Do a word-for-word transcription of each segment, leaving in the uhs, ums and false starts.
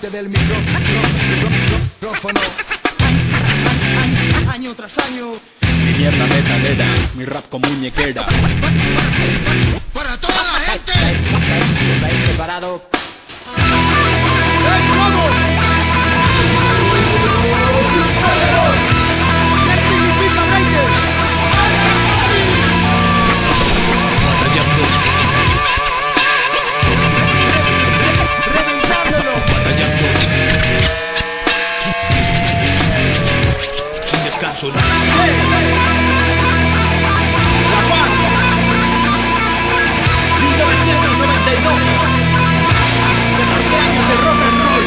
frente del micrófono. Año tras año. Mi mierda metalera, mi rap con muñequera. ¡Para toda la gente! ¿Estáis preparados? ¡Ahí somos! ¿Qué significa Breakers? ¡Reventándolo! Sin descanso. ¡Sí! ¡La Paz! mil novecientos noventa y dos. catorce años de rock and roll.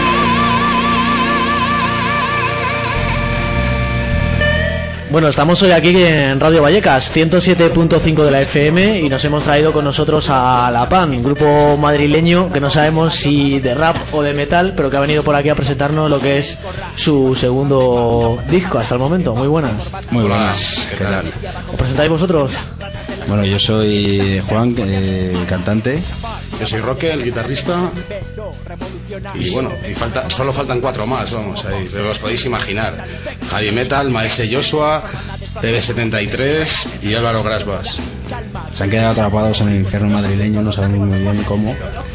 Bueno, estamos hoy aquí en Radio Vallecas, ciento siete punto cinco de la F M, y nos hemos traído con nosotros a La Pan, un grupo madrileño que no sabemos si de rap o de metal, pero que ha venido por aquí a presentarnos lo que es su segundo disco hasta el momento. Muy buenas. Muy buenas, ¿qué tal? ¿Os presentáis vosotros? Bueno, yo soy Juan, eh, cantante. Yo soy Roque, el guitarrista. Y bueno, y falta, solo faltan cuatro más, vamos, ahí, pero os podéis imaginar. Javi Metal, Maese Joshua, P B setenta y tres y Álvaro Grasbas. Se han quedado atrapados en el infierno madrileño, no sabemos muy bien cómo.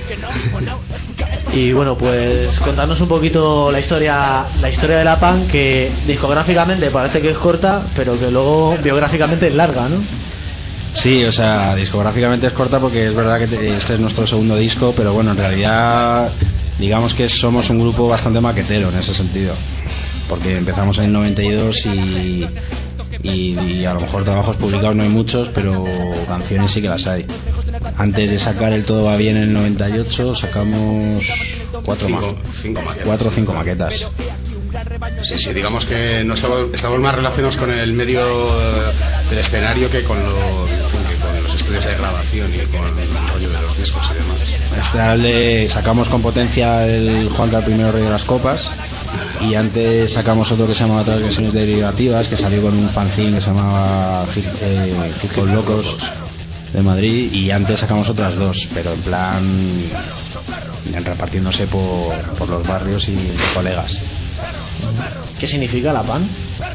Y bueno, pues contarnos un poquito la historia la historia de La Pan, que discográficamente parece que es corta, pero que luego biográficamente es larga, ¿no? Sí, o sea, discográficamente es corta porque es verdad que este es nuestro segundo disco, pero bueno, en realidad digamos que somos un grupo bastante maquetero en ese sentido, porque empezamos en el noventa y dos y, y, y a lo mejor trabajos publicados no hay muchos, pero canciones sí que las hay. Antes de sacar El Todo Va Bien en el noventa y ocho sacamos cuatro, cinco, ma- cinco maquetas. cuatro o cinco maquetas. Sí, sí, digamos que no estamos, estamos más relacionados con el medio del escenario que con, lo, en fin, que con los estudios de grabación y con el rollo de los discos y demás. Este era el de, sacamos con potencia el Juanca el primero rey de las copas, y antes sacamos otro que se llamaba Transgresiones Derivativas, que salió con un fanzine que se llamaba Hip, eh, Hip Hop Locos de Madrid, y antes sacamos otras dos, pero en plan repartiéndose por, por los barrios y colegas. ¿Qué significa La Pan?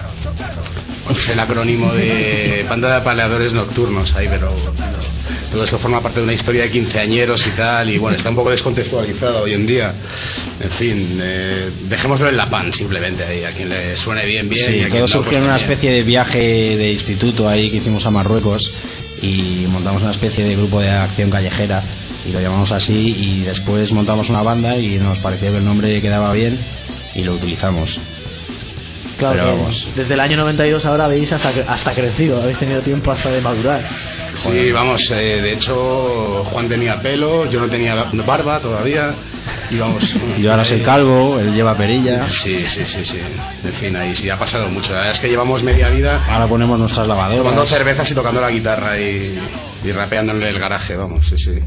Es el acrónimo de Banda de Apaleadores Nocturnos ahí, pero todo esto forma parte de una historia de quinceañeros y tal, y bueno, está un poco descontextualizado hoy en día. En fin, eh, dejémoslo en La Pan simplemente ahí, a quien le suene bien, bien. Sí, y a quien todo no, surgió pues en una también. especie de viaje de instituto ahí que hicimos a Marruecos, y montamos una especie de grupo de acción callejera y lo llamamos así, y después montamos una banda y nos pareció que el nombre quedaba bien y lo utilizamos. Claro, Pero que vamos. desde el año noventa y dos ahora habéis hasta, hasta crecido, habéis tenido tiempo hasta de madurar. Sí, vamos, eh, de hecho Juan tenía pelo, yo no tenía barba todavía, y vamos. Yo ahora soy calvo, él lleva perilla. Sí, sí, sí, sí. En fin, ahí sí ha pasado mucho. La verdad es que llevamos media vida Ahora ponemos nuestras tomando lavadoras. cervezas y tocando la guitarra y, y rapeando en el garaje, vamos, sí, sí.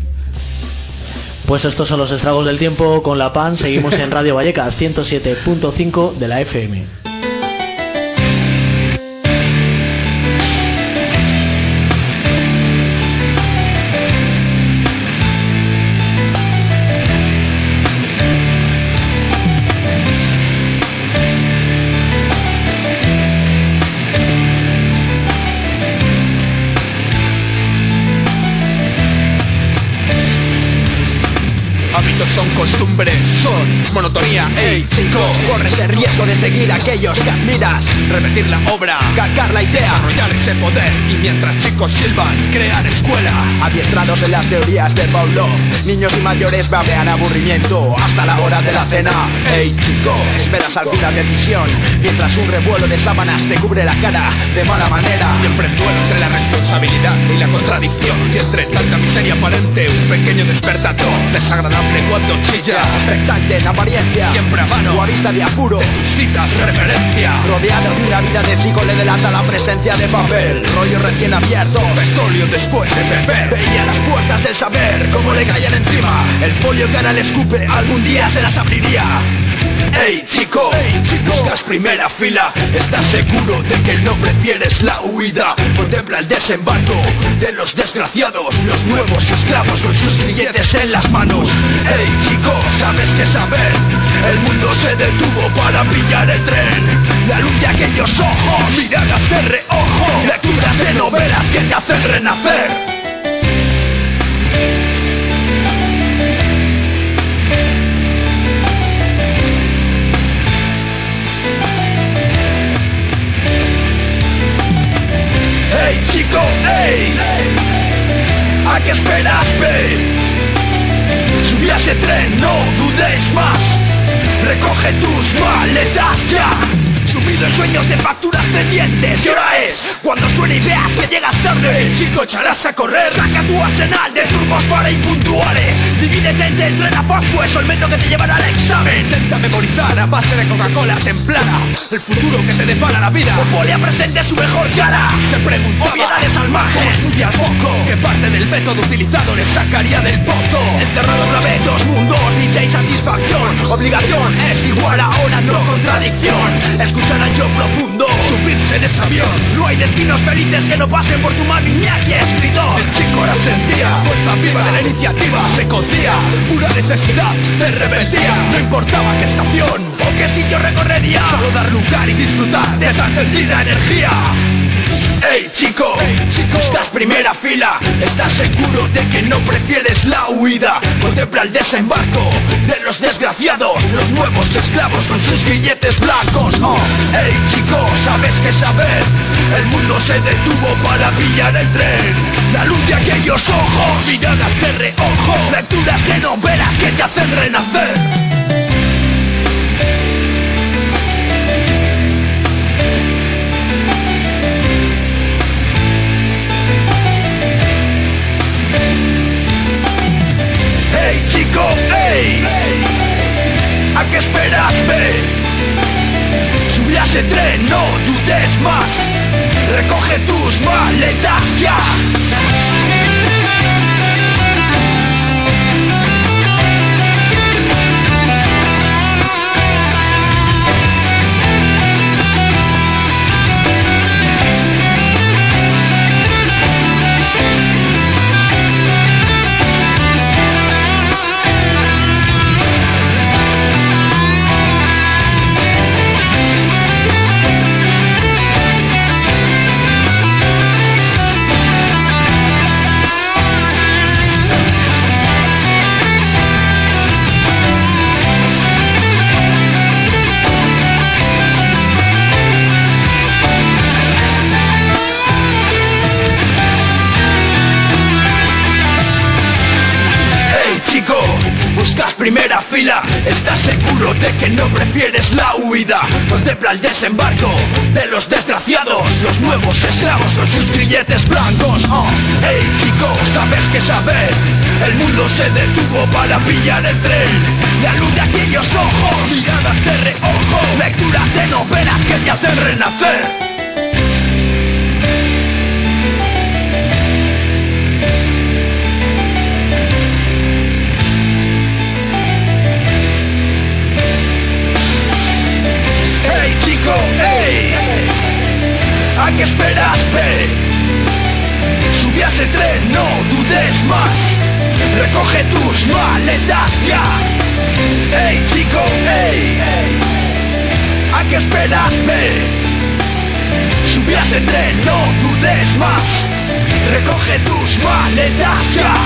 Pues estos son los estragos del tiempo con La Pan. Seguimos en Radio Vallecas, ciento siete punto cinco de la F M. Hábitos son costumbres, son monotonía, ey chico. Corres el riesgo de seguir a aquellos que admiras, repetir la obra, calcar la idea, arrollar ese poder. Y mientras chicos silban, crear escuela. Adiestrados en las teorías de Paulo, niños y mayores babean aburrimiento hasta la hora de la cena. Ey chico, esperas alguna decisión, mientras un revuelo de sábanas te cubre la cara de mala manera. Siempre en duelo entre la responsabilidad y la contradicción, y entre tanta miseria aparente un pequeño despertador desagradable cuando chilla, expectante en apariencia, siempre a mano o a vista de apuro, de tus citas de referencia. Rodeado de una vida de chico le delata la presencia de papel, rollo recién abierto, petróleo después de beber. Veía las puertas del saber como le caían encima, el folio que ahora le escupe algún día se las abriría. Ey chico, hey, chico, buscas primera fila, estás seguro de que no prefieres la huida. Contempla el desembarco de los desgraciados, los nuevos esclavos con sus billetes en las manos. Hey chico, sabes que saber. El mundo se detuvo para pillar el tren. La luz de aquellos ojos, miradas de reojo, lecturas de novelas que te hacen renacer. Hey chico, hey, ¿a qué esperas, ve? Subí a ese tren, no dudes más. Recoge tus maletas ya. Sumido en sueños de facturas pendientes. ¿Qué hora es? Cuando suene y veas que llegas tarde, chico, echarás a correr. Saca tu arsenal de turbos para impuntuales. Divídete entre el tren a Pascuas o el metro que te llevará al examen. Intenta memorizar a base de Coca-Cola templada el futuro que te depara la vida. O ponle a presente su mejor cara. Se preguntaba, obviedades al margen, estudia poco. ¿Qué parte del método utilizado le sacaría del pozo? Encerrado otra vez dos mundos, dicha y satisfacción. Obligación es igual a una no contradicción. Escuchar al yo profundo, subirse en este avión. No hay destinos felices que no pasen por tu mano y escritor. El chico ahora sentía fuerza viva de la iniciativa. Se cocía una necesidad de rebeldía. No importaba qué estación o qué sitio recorrería, solo dar lugar y disfrutar de esa encendida energía. Hey chico, hey, chico, estás primera fila. ¿Estás seguro de que no prefieres la huida? Contempla el desembarco de los desgraciados, los nuevos esclavos con sus grilletes blancos. Oh, hey chico, sabes que saber. El mundo se detuvo para pillar el tren. La luz de aquellos ojos, miradas de reojo, lecturas de novelas que te hacen renacer. Hey chico, hey, ¿a qué esperas, ve? Subí a ese tren, no dudes más. Recoge tus maletas ya. Primera fila, ¿estás seguro de que no prefieres la huida? Contempla el desembarco de los desgraciados, los nuevos esclavos con sus grilletes blancos. Oh, hey chico, sabes que saber. El mundo se detuvo para pillar el tren. La luz de aquellos ojos, miradas de reojo, lecturas de novelas que te hacen renacer. Hey, ¿a qué esperas, ve? Subí a ese tren, no dudes más. Recoge tus maletas ya. Hey chico, hey, ¿a qué esperas, ve? Subí a ese tren, no dudes más. Recoge tus maletas ya.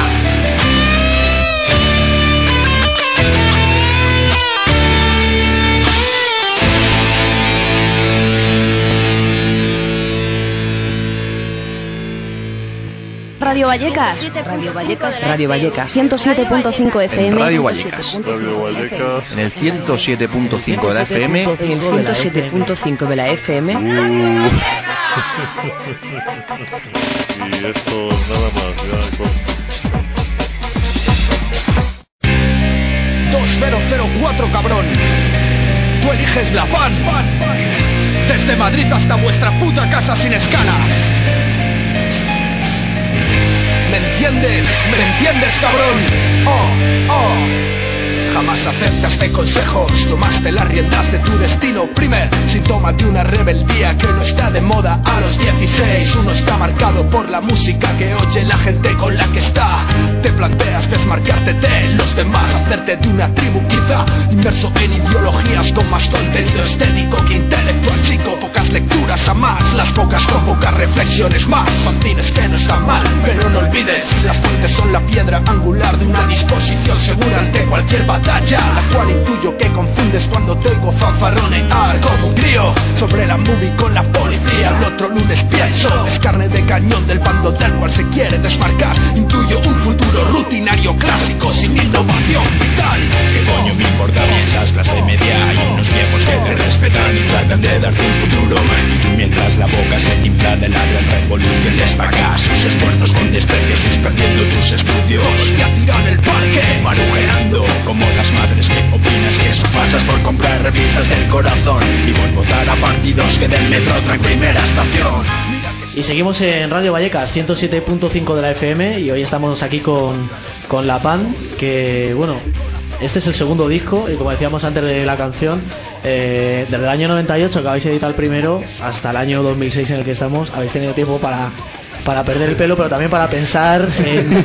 Radio Vallecas. Radio Vallecas. Radio Vallecas. ciento siete punto cinco F M. Radio Vallecas. Radio Vallecas. En el ciento siete punto cinco de la F M. En el ciento siete punto cinco de la F M. Uh. Y esto nada más. Ya con... dos cero cero cuatro, cabrón. Tú eliges la pan. Desde Madrid hasta vuestra puta casa sin escalas. ¿Me entiendes? ¿Me entiendes, cabrón? Oh, oh. Jamás aceptas de consejos, tomaste las riendas de tu destino. Primer síntoma de una rebeldía que no está de moda a los dieciséis. Uno está marcado por la música que oye la gente con la que está. Te planteas desmarcarte de los demás, hacerte de una tribu quizá, inmerso en ideologías con más contenido estético que intelectual. Chico, pocas lecturas a más, las pocas con pocas reflexiones más. Fanzines que no están mal, pero no olvides, las fuentes son la piedra angular de una disposición segura ante cualquier batalla, la cual intuyo que confundes cuando te oigo fanfarronear como un crío sobre la movie con la policía. El otro lunes pienso, es carne de cañón del bando del cual se quiere desmarcar. Intuyo un futuro rutinario clásico sin innovación vital. ¿Qué coño me importa esas clase media? Hay unos viejos que te respetan y tratan de darte un futuro, y tú mientras la boca se te infla de la gran revolución les pagas sus esfuerzos con desprecio, suspendiendo tus estudios y a tirar el parque, marujeando como las madres. ¿Qué opinas que eso pasas por comprar revistas del corazón y por votar a partidos que del metro traen primera estación? Y seguimos en Radio Vallecas ciento siete punto cinco de la F M y hoy estamos aquí con, con La Pan, que bueno, este es el segundo disco y como decíamos antes de la canción, eh, desde el año noventa y ocho que habéis editado el primero hasta el año dos mil seis en el que estamos, habéis tenido tiempo para para perder el pelo, pero también para pensar en,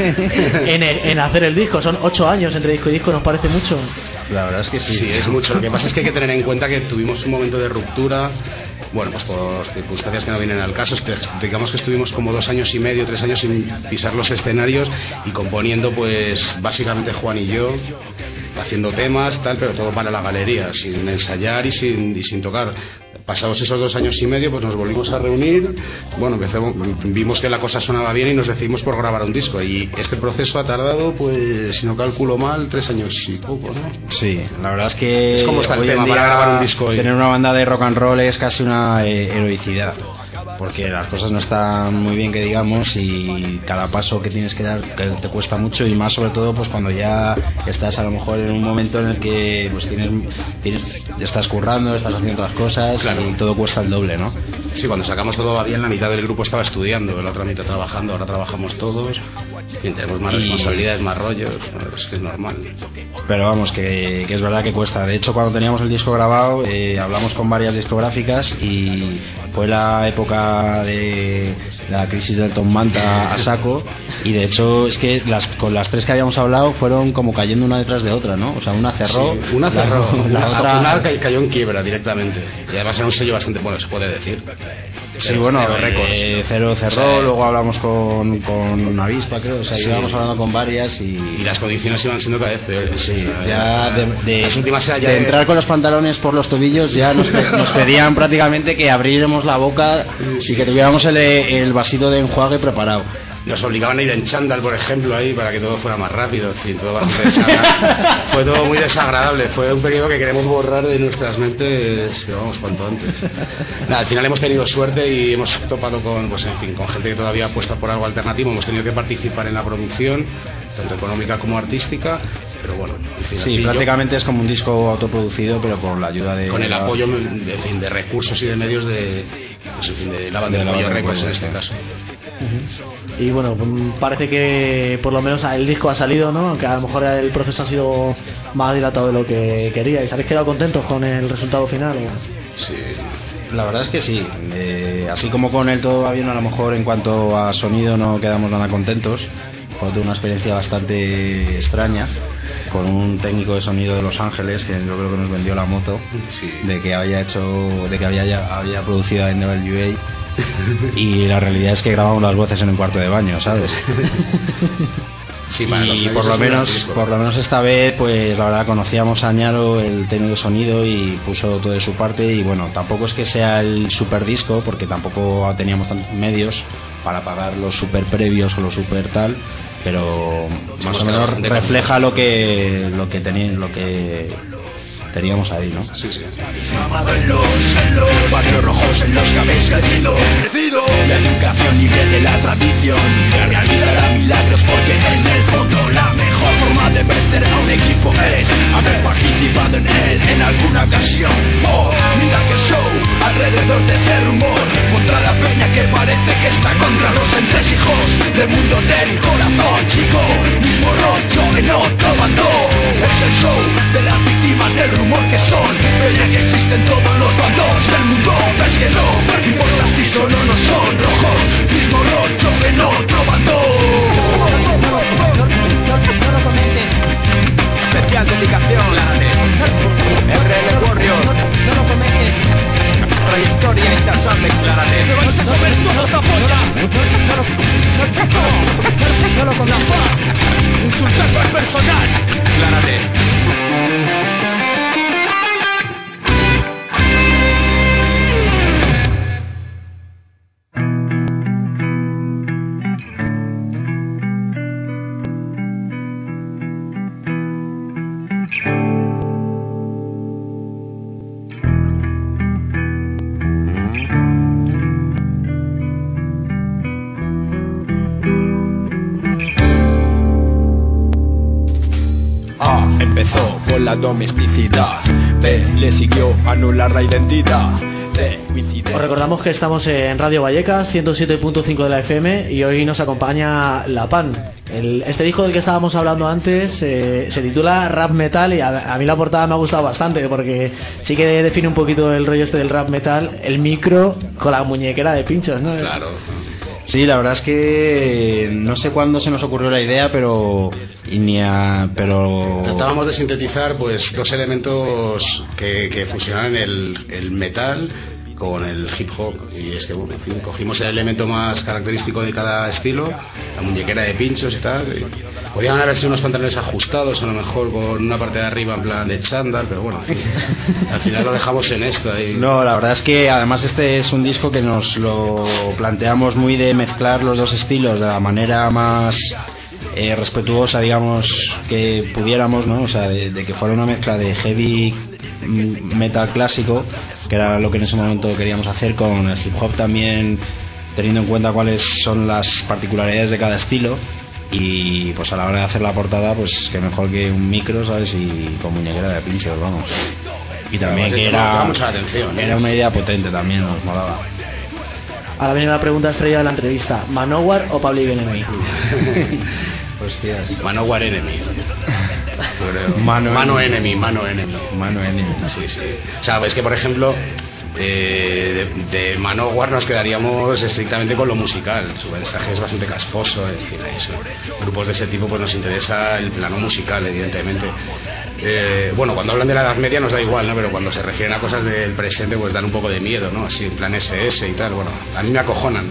en, el, en hacer el disco. Son ocho años entre disco y disco, ¿nos parece mucho? La verdad es que sí, sí, es mucho. Lo que pasa es que hay que tener en cuenta que tuvimos un momento de ruptura, bueno, pues por circunstancias que no vienen al caso. Es que digamos que estuvimos como dos años y medio, tres años sin pisar los escenarios y componiendo, pues básicamente Juan y yo, haciendo temas, tal, pero todo para la galería, sin ensayar y sin, y sin tocar. Pasados esos dos años y medio, pues nos volvimos a reunir. Bueno, empezamos, vimos que la cosa sonaba bien y nos decidimos por grabar un disco. Y este proceso ha tardado, pues, si no calculo mal, tres años y poco, ¿no? Sí, la verdad es que es como está el hoy tema en día para grabar un disco hoy. Tener una banda de rock and roll es casi una eh, heroicidad, porque las cosas no están muy bien, que digamos, y cada paso que tienes que dar que te cuesta mucho, y más sobre todo pues cuando ya estás a lo mejor en un momento en el que pues tienes, tienes estás currando, estás haciendo otras cosas, claro, y todo cuesta el doble, ¿no? Sí, cuando sacamos todo va bien, la mitad del grupo estaba estudiando, la otra mitad trabajando, ahora trabajamos todos y tenemos más y... responsabilidades, más rollos, es que es normal. Pero vamos, que, que es verdad que cuesta. De hecho, cuando teníamos el disco grabado, eh, hablamos con varias discográficas y fue la época de la crisis del Tom Manta a saco, y de hecho es que las, con las tres que habíamos hablado fueron como cayendo una detrás de otra, ¿no? O sea, una cerró, sí, una cerró, la, la, la otra una cayó en quiebra directamente, y además era un sello bastante, bueno, se puede decir. Sí, Cero, bueno, Cero Records. Eh, Cero cerró, sí. Luego hablamos con, con Avispa, creo, o sea, sí, íbamos hablando con varias y... y las condiciones iban siendo cada vez peores. Sí, ya de, de, las últimas ya de, de entrar con los pantalones por los tobillos ya nos, nos pedían prácticamente que abriéramos la boca y que tuviéramos el, el vasito de enjuague preparado. Nos obligaban a ir en chándal, por ejemplo, ahí para que todo fuera más rápido, en fin, todo bastante desagradable. Fue todo muy desagradable, fue un periodo que queremos borrar de nuestras mentes, pero vamos, cuanto antes. Nada, al final hemos tenido suerte y hemos topado con, pues en fin, con gente que todavía apuesta por algo alternativo, hemos tenido que participar en la producción, tanto económica como artística, pero bueno, en fin, sí, prácticamente yo, es como un disco autoproducido, pero con la ayuda de... con el apoyo de, en fin, de recursos y de medios de, pues en fin, de la banda de Pollo Records en este caso. Uh-huh. Y bueno, parece que por lo menos el disco ha salido, ¿no? Aunque a lo mejor el proceso ha sido más dilatado de lo que queríais. ¿Habéis quedado contentos con el resultado final? Sí, la verdad es que sí. Eh, así como con el todo va bien, a lo mejor en cuanto a sonido no quedamos nada contentos. Fue una experiencia bastante extraña con un técnico de sonido de Los Ángeles que yo creo que nos vendió la moto, sí, de que había hecho, de que había había producido en N W A. Y la realidad es que grabamos las voces en un cuarto de baño, ¿sabes? Sí, y por lo menos por lo menos esta vez, pues la verdad conocíamos a Ñaro, el técnico de sonido, y puso todo de su parte. Y bueno, tampoco es que sea el super disco, porque tampoco teníamos tantos medios para pagar los super previos o los super tal, pero más o menos refleja lo que lo que tenían, lo que teníamos ahí, ¿no? Sí, sí. En los, en los barrios rojos en los que habéis crecido, crecido, la educación libre de la tradición, la realidad da milagros, porque en el fondo la mejor forma de vencer a un equipo es haber participado en él en alguna ocasión. Oh, mira que show alrededor de ese rumor, contra la peña que parece que está contra los entresijos del mundo del corazón, chico, mismo rollo en otro bando. Es el show de las víctimas del rumor que son. Pena que existen todos los bandos del mundo. Ves que no importa si son o no son rojos, mismo rocho en otro bando. No lo comentes. Especial dedicación. R L Warrior. No lo comentes. Trayectoria incansable, Clarate. ¡Me vais a comer tu puta polla! No lo comentes. Insultando al personal. Clarate. Empezó con la domesticidad, B le siguió anular la identidad. Os recordamos que estamos en Radio Vallecas, ciento siete punto cinco de la F M, y hoy nos acompaña La Pan. El, este disco del que estábamos hablando antes eh, se titula Rap Metal, y a, a mí la portada me ha gustado bastante porque sí que define un poquito el rollo este del rap metal, el micro con la muñequera de pinchos, ¿no? Claro. Sí, la verdad es que no sé cuándo se nos ocurrió la idea, pero y ni a, pero tratábamos de sintetizar pues dos elementos que, que fusionaran el, el metal con el hip hop, y es que bueno, en fin, cogimos el elemento más característico de cada estilo, la muñequera de pinchos y tal. Y podían haber sido unos pantalones ajustados, a lo mejor con una parte de arriba en plan de chándal, pero bueno, en fin, al final lo dejamos en esto. Y... No, la verdad es que además este es un disco que nos lo planteamos muy de mezclar los dos estilos de la manera más eh, respetuosa, digamos, que pudiéramos, ¿no? O sea, de, de que fuera una mezcla de heavy metal clásico, que era lo que en ese momento queríamos hacer, con el hip hop también, teniendo en cuenta cuáles son las particularidades de cada estilo. Y pues a la hora de hacer la portada, pues que mejor que un micro, ¿sabes? Y con muñequera de pinchos, vamos. Y también que era, era una idea potente también, nos molaba. Ahora viene la pregunta estrella de la entrevista: ¿Manowar o Public Enemy? Hostias. Manowar Enemy. Mano, mano enemy. enemy, mano enemy. Mano enemy. Sí, sí. O sea, es que por ejemplo, eh, de, de Manowar nos quedaríamos estrictamente con lo musical. Su mensaje es bastante casposo, en fin, eso. Grupos de ese tipo pues nos interesa el plano musical, evidentemente. Eh, bueno, cuando hablan de la Edad Media nos da igual, ¿no? Pero cuando se refieren a cosas del presente pues dan un poco de miedo, ¿no? Así en plan ese ese y tal. Bueno, a mí me acojonan.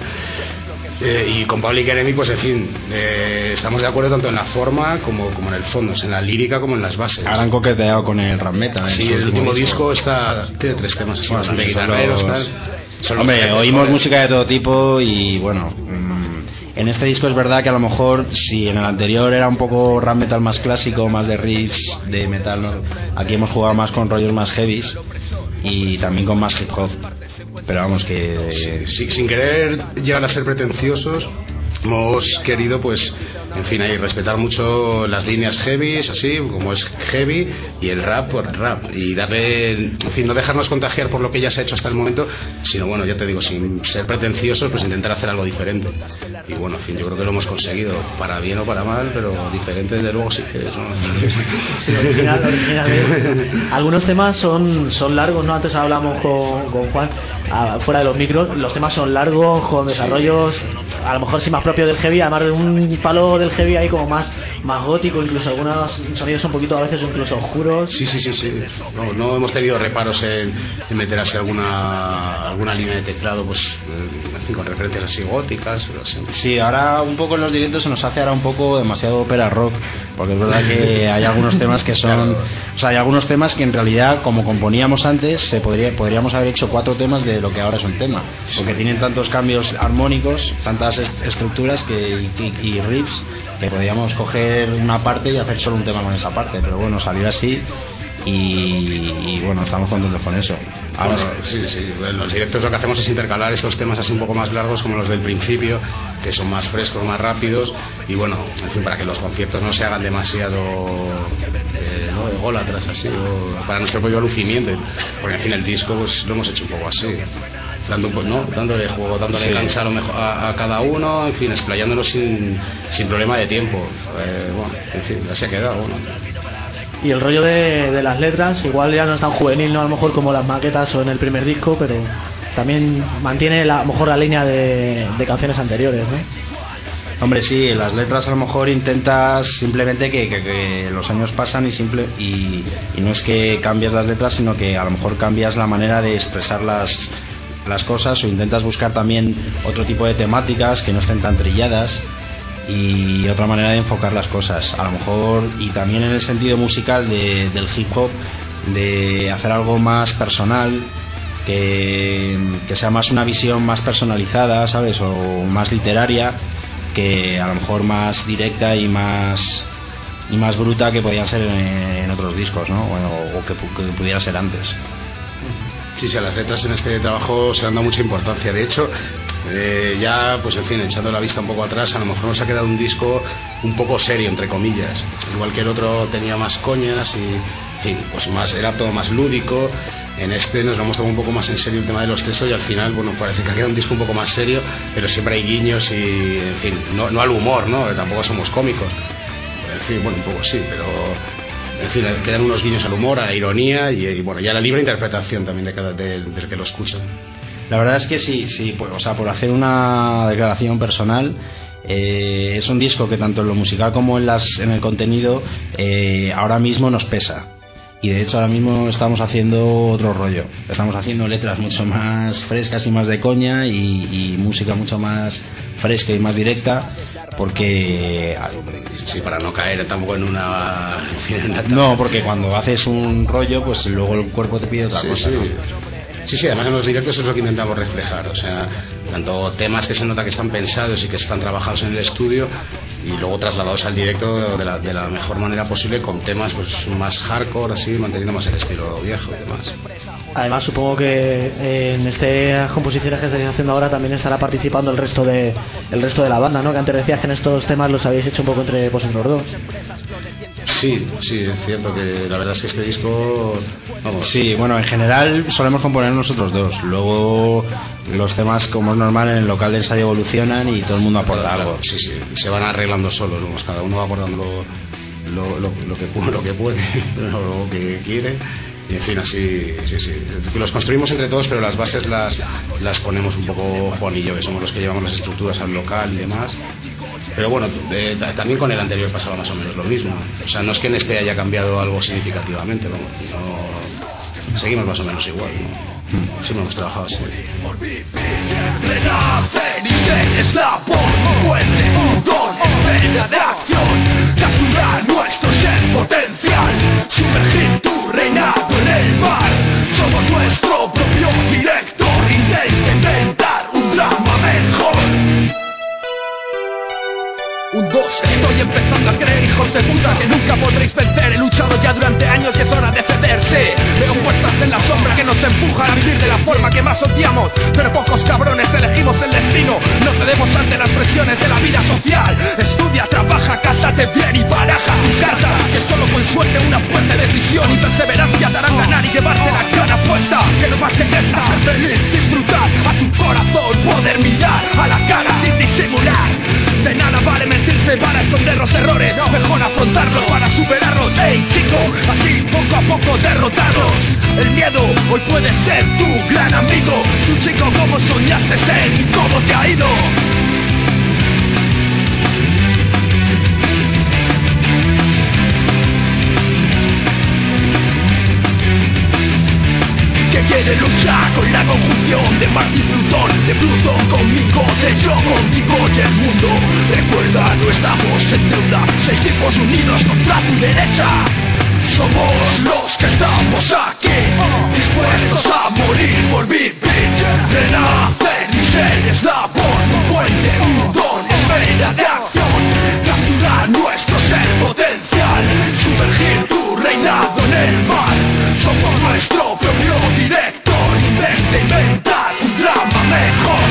Eh, y con Public Enemy, pues en fin, eh, estamos de acuerdo tanto en la forma como, como en el fondo, en la lírica como en las bases. Ahora han coqueteado con el rap metal. Sí, el último disco, disco está, tiene tres temas así, bueno, bastante guitarreros, tal. Son Hombre, jefes, oímos joder. música de todo tipo y bueno, mmm, en este disco es verdad que a lo mejor si en el anterior era un poco rap metal más clásico, más de riffs, de metal, ¿no? Aquí hemos jugado más con rollos más heavies y también con más hip hop. Pero vamos que sí, sí, sin querer llegar a ser pretenciosos, hemos querido pues en fin ahí respetar mucho las líneas heavy, así como es heavy, y el rap por rap, y darle, en fin, no dejarnos contagiar por lo que ya se ha hecho hasta el momento, sino bueno, ya te digo, sin ser pretenciosos, pues intentar hacer algo diferente. Y bueno, en fin, yo creo que lo hemos conseguido, para bien o para mal, pero diferente desde luego sí que es, ¿no? Sí, original, original. Algunos temas son, son largos, ¿no? Antes hablamos con, con Juan, a, fuera de los micros, los temas son largos, con desarrollos, a lo mejor sí más propios del heavy, además de un palo del heavy ahí como más, más gótico, incluso algunos sonidos un poquito a veces incluso oscuros. Sí, sí, sí, sí. No, no hemos tenido reparos en, en meter así alguna alguna línea de teclado, pues en fin, con referencias así góticas, pero así. Sí, ahora un poco en los directos se nos hace ahora un poco demasiado ópera rock, porque es verdad que hay algunos temas que son, claro. O sea, hay algunos temas que en realidad, como componíamos antes, se podría podríamos haber hecho cuatro temas de lo que ahora es un tema, porque tienen tantos cambios armónicos, tantas est- estructuras que y, y riffs, que podíamos coger una parte y hacer solo un tema con esa parte, pero bueno, salió así y, y bueno, estamos contentos con eso. Ahora, bueno, sí, sí, en los directos lo que hacemos es intercalar estos temas así un poco más largos como los del principio, que son más frescos, más rápidos, y bueno, en fin, para que los conciertos no se hagan demasiado eh, ¿no? ególatras así, o para nuestro propio lucimiento, porque en fin el disco pues lo hemos hecho un poco así, dando un, ¿no? dándole juego, dándole sí. cancha a, lo mejor a, a cada uno, en fin, explayándonos sin, sin problema de tiempo. Eh, bueno, en fin, así ha quedado. Bueno. Y el rollo de, de las letras, igual ya no es tan juvenil, ¿no? A lo mejor como las maquetas o en el primer disco, pero también mantiene la, a lo mejor la línea de, de canciones anteriores, ¿no? Hombre, sí, en las letras a lo mejor intentas simplemente que, que, que los años pasan y, simple, y, y no es que cambias las letras, sino que a lo mejor cambias la manera de expresar las, las cosas, o intentas buscar también otro tipo de temáticas que no estén tan trilladas y otra manera de enfocar las cosas, a lo mejor, y también en el sentido musical de, del hip hop, de hacer algo más personal, que, que sea más una visión más personalizada, ¿sabes? O más literaria, que a lo mejor más directa y más y más bruta que podían ser en, en otros discos, ¿no? Bueno, o que, que pudiera ser antes. Sí, sí, a las letras en este trabajo se le han dado mucha importancia. De hecho, eh, ya, pues en fin, echando la vista un poco atrás, a lo mejor nos ha quedado un disco un poco serio, entre comillas. Igual que el otro tenía más coñas y, en fin, pues más, era todo más lúdico. En este nos lo hemos tomado un poco más en serio el tema de los textos y al final, bueno, parece que ha quedado un disco un poco más serio, pero siempre hay guiños y, en fin, no, no al humor, ¿no? Tampoco somos cómicos. En fin, bueno, un poco sí, pero... En fin, quedan unos guiños al humor, a la ironía y, y bueno, ya a la libre interpretación también de cada del, del que lo escucha. La verdad es que sí, sí, pues, o sea, por hacer una declaración personal, eh, es un disco que tanto en lo musical como en las en el contenido eh, ahora mismo nos pesa. Y de hecho ahora mismo estamos haciendo otro rollo. Estamos haciendo letras mucho más frescas y más de coña y, y música mucho más fresca y más directa, porque... Sí, para no caer tampoco en una... En una no, porque cuando haces un rollo, pues luego el cuerpo te pide otra sí, cosa, sí. ¿no? Sí, sí, además en los directos es lo que intentamos reflejar, o sea, tanto temas que se nota que están pensados y que están trabajados en el estudio y luego trasladados al directo de la, de la mejor manera posible con temas pues más hardcore, así, manteniendo más el estilo viejo y demás. Además supongo que eh, en estas composiciones que estáis haciendo ahora también estará participando el resto de el resto de la banda, ¿no? Que antes decías que en estos temas los habéis hecho un poco entre vosotros dos. Sí, sí, es cierto que la verdad es que este disco, vamos. Sí, bueno, en general solemos componer nosotros dos. Luego los temas, como es normal, en el local de ensayo evolucionan y todo el mundo aporta claro, algo. Sí, sí, se van arreglando solos, ¿no? Cada uno va aportando lo, lo, lo, lo, que, lo que puede, lo que quiere. Y en fin, así, sí, sí. Los construimos entre todos, pero las bases las, las ponemos un poco Juan y yo, que somos los que llevamos las estructuras al local y demás. Pero bueno, eh, también con el anterior pasaba más o menos lo mismo. O sea, no es que en este haya cambiado algo significativamente, vamos, no, seguimos más o menos igual, ¿no? Sí, hemos trabajado así. Renacer y ser eslabón, fuerte, un don, esfera de acción, capturar nuestro ser potencial, sumergir tu reinado en el mar. Somos nuestro propio director, intenta inventar un drama mejor. Un dos, estoy empezando a creer, hijos de puta, que nunca podréis vencer. He luchado ya durante años y es hora de cederse. Veo fuerzas en la sombra que nos empujan a vivir de la forma que más odiamos, pero pocos cabrones elegimos el destino. No cedemos ante las presiones de la vida social. Estudia, trabaja, cásate bien y baraja tus cartas, que solo con suerte una fuerte decisión y perseverancia te harán ganar y llevarse la cara puesta. Que no más que esta, ser feliz, disfrutar a tu corazón, poder mirar a la cara sin disimular. De nada vale mentirse para esconder los errores, mejor afrontarlos para superarlos. Hey chico, así poco a poco derrotarlos. El miedo hoy puede ser tu gran amigo. Tu chico, como soñaste ser y cómo te ha ido. Quiere luchar con la conjunción de Marte y Plutón, de Plutón conmigo, de yo contigo y el mundo. Recuerda, no estamos en deuda, seis tipos unidos contra tu derecha. Somos los que estamos aquí, dispuestos a morir por vivir. Renacer y ser eslabón, un puente, un don, esfera de acción, capturar nuestro ser potencial, sumergir tu reinado en el mar. Somos nuestro propio director, intenta inventar un drama mejor.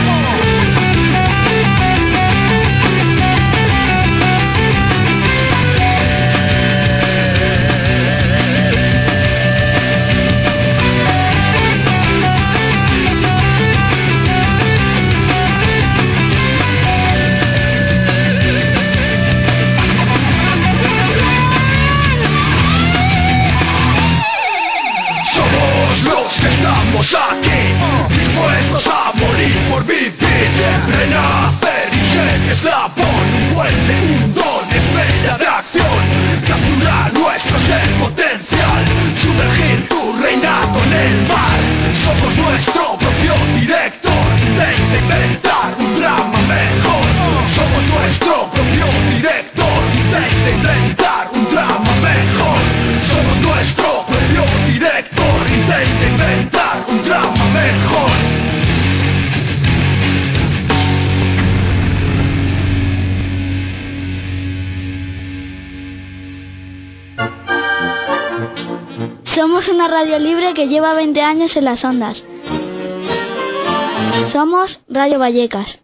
estamos aquí, dispuestos a morir por vivir, renacer y ser eslabón, un puente, un don, espera de acción, capturar nuestro ser potencial, sumergir tu reinado en el mar. Somos nuestro propio director, intenta inventar un drama mejor. Somos nuestro propio director, intenta inventar un drama mejor. Somos nuestro propio director, intenta inventar un drama mejor. Somos una radio libre que lleva veinte años en las ondas. Somos Radio Vallecas.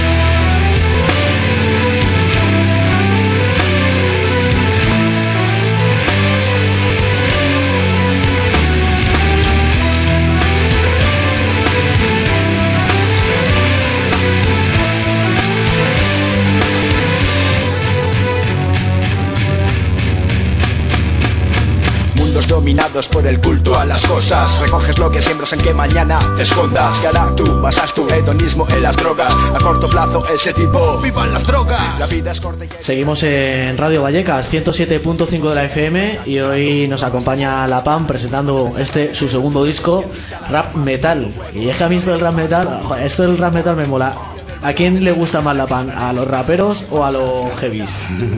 Dominados por el culto a las cosas, recoges lo que siembras en que mañana te escondas. Y ahora tú basas tu hedonismo en las drogas, a corto plazo ese tipo vivan las drogas. La vida es corta y... Seguimos en Radio Vallecas ciento siete punto cinco de la F M y hoy nos acompaña La Pan presentando este su segundo disco, Rap Metal. Y es que a mí esto del rap metal, joder, esto del rap metal me mola. ¿A quién le gusta más La Pan? ¿A los raperos o a los heavies?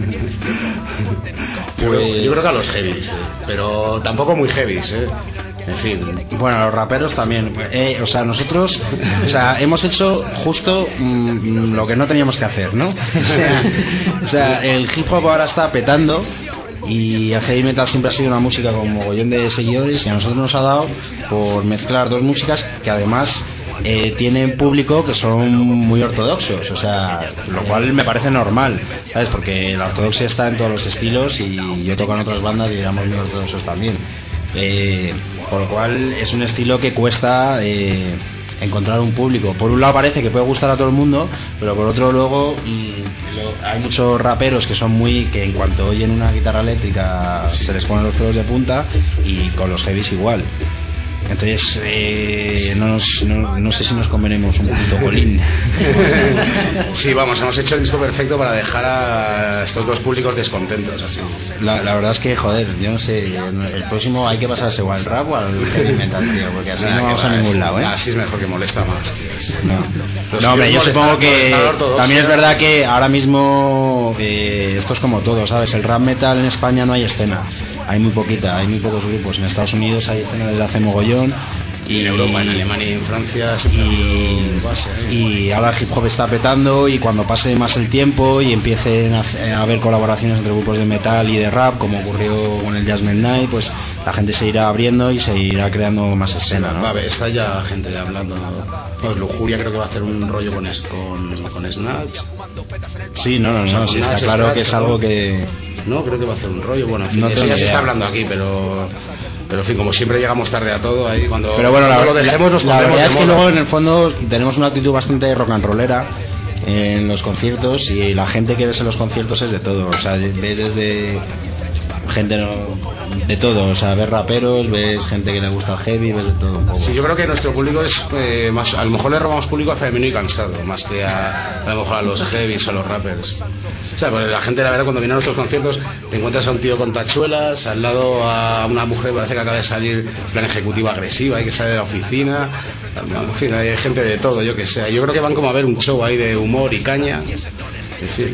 Pues... Yo creo que a los heavies, ¿eh? Pero tampoco muy heavies, ¿eh? En fin. Bueno, a los raperos también. Eh, o sea, nosotros, o sea, hemos hecho justo mmm, lo que no teníamos que hacer, ¿no? O sea, o sea, el hip hop ahora está petando. Y el heavy metal siempre ha sido una música con mogollón de seguidores, y a nosotros nos ha dado por mezclar dos músicas que además eh, tienen público que son muy ortodoxos, o sea, lo cual me parece normal, ¿sabes? Porque la ortodoxia está en todos los estilos y yo toco en otras bandas y digamos muy ortodoxos también, eh, por lo cual es un estilo que cuesta eh, encontrar un público. Por un lado parece que puede gustar a todo el mundo, pero por otro luego mmm, lo, hay muchos raperos que son muy, que en cuanto oyen una guitarra eléctrica se les ponen los pelos de punta, y con los heavies igual. Entonces eh, no, nos, no, no sé si nos convenemos un poquito, colín. Sí, vamos, hemos hecho el disco perfecto para dejar a estos dos públicos descontentos, así. La, la verdad es que, joder, yo no sé, el próximo hay que pasarse o al rap o al heavy metal, tío, porque así nah, no vamos a ningún es, lado, ¿eh? Así es mejor, que molesta más, tío. No, no, hombre, yo supongo que también es verdad que ahora mismo eh, esto es como todo, ¿sabes? El rap metal en España no hay escena, hay muy poquita, hay muy pocos grupos. En Estados Unidos hay escena desde hace mogollón. Y en Europa, en Alemania y en Francia y, base, ¿eh? Y ahora el hip hop está petando, y cuando pase más el tiempo y empiecen a, a haber colaboraciones entre grupos de metal y de rap, como ocurrió con el Jasmine Night, pues la gente se irá abriendo y se irá creando más escena, ¿no? Va, está ya gente hablando, pues Lujuria creo que va a hacer un rollo con, con, con Snatch. Sí, no, no, no, o sea, sí, está claro Snatch, que es algo que... No, creo que va a hacer un rollo, bueno, en fin, no eso ya se está hablando aquí, pero... Pero en fin, como siempre llegamos tarde a todo, ahí cuando, pero bueno, cuando la, lo dejemos nos la verdad es que moda. Luego en el fondo tenemos una actitud bastante rock and rollera en los conciertos, y la gente que ves en los conciertos es de todo, o sea, ves desde gente no, de todo, o sea, ves raperos, ves gente que le gusta el heavy, ves de todo un poco. Sí, yo creo que nuestro público es eh, más, a lo mejor le robamos público a femenino y cansado, más que a, a lo mejor a los heavies o a los rappers. O sea, porque la gente, la verdad, cuando viene a nuestros conciertos te encuentras a un tío con tachuelas, al lado a una mujer que parece que acaba de salir en plan ejecutiva agresiva y que sale de la oficina, en fin, hay gente de todo, yo que sé. Yo creo que van como a ver un show ahí de humor y caña, en fin,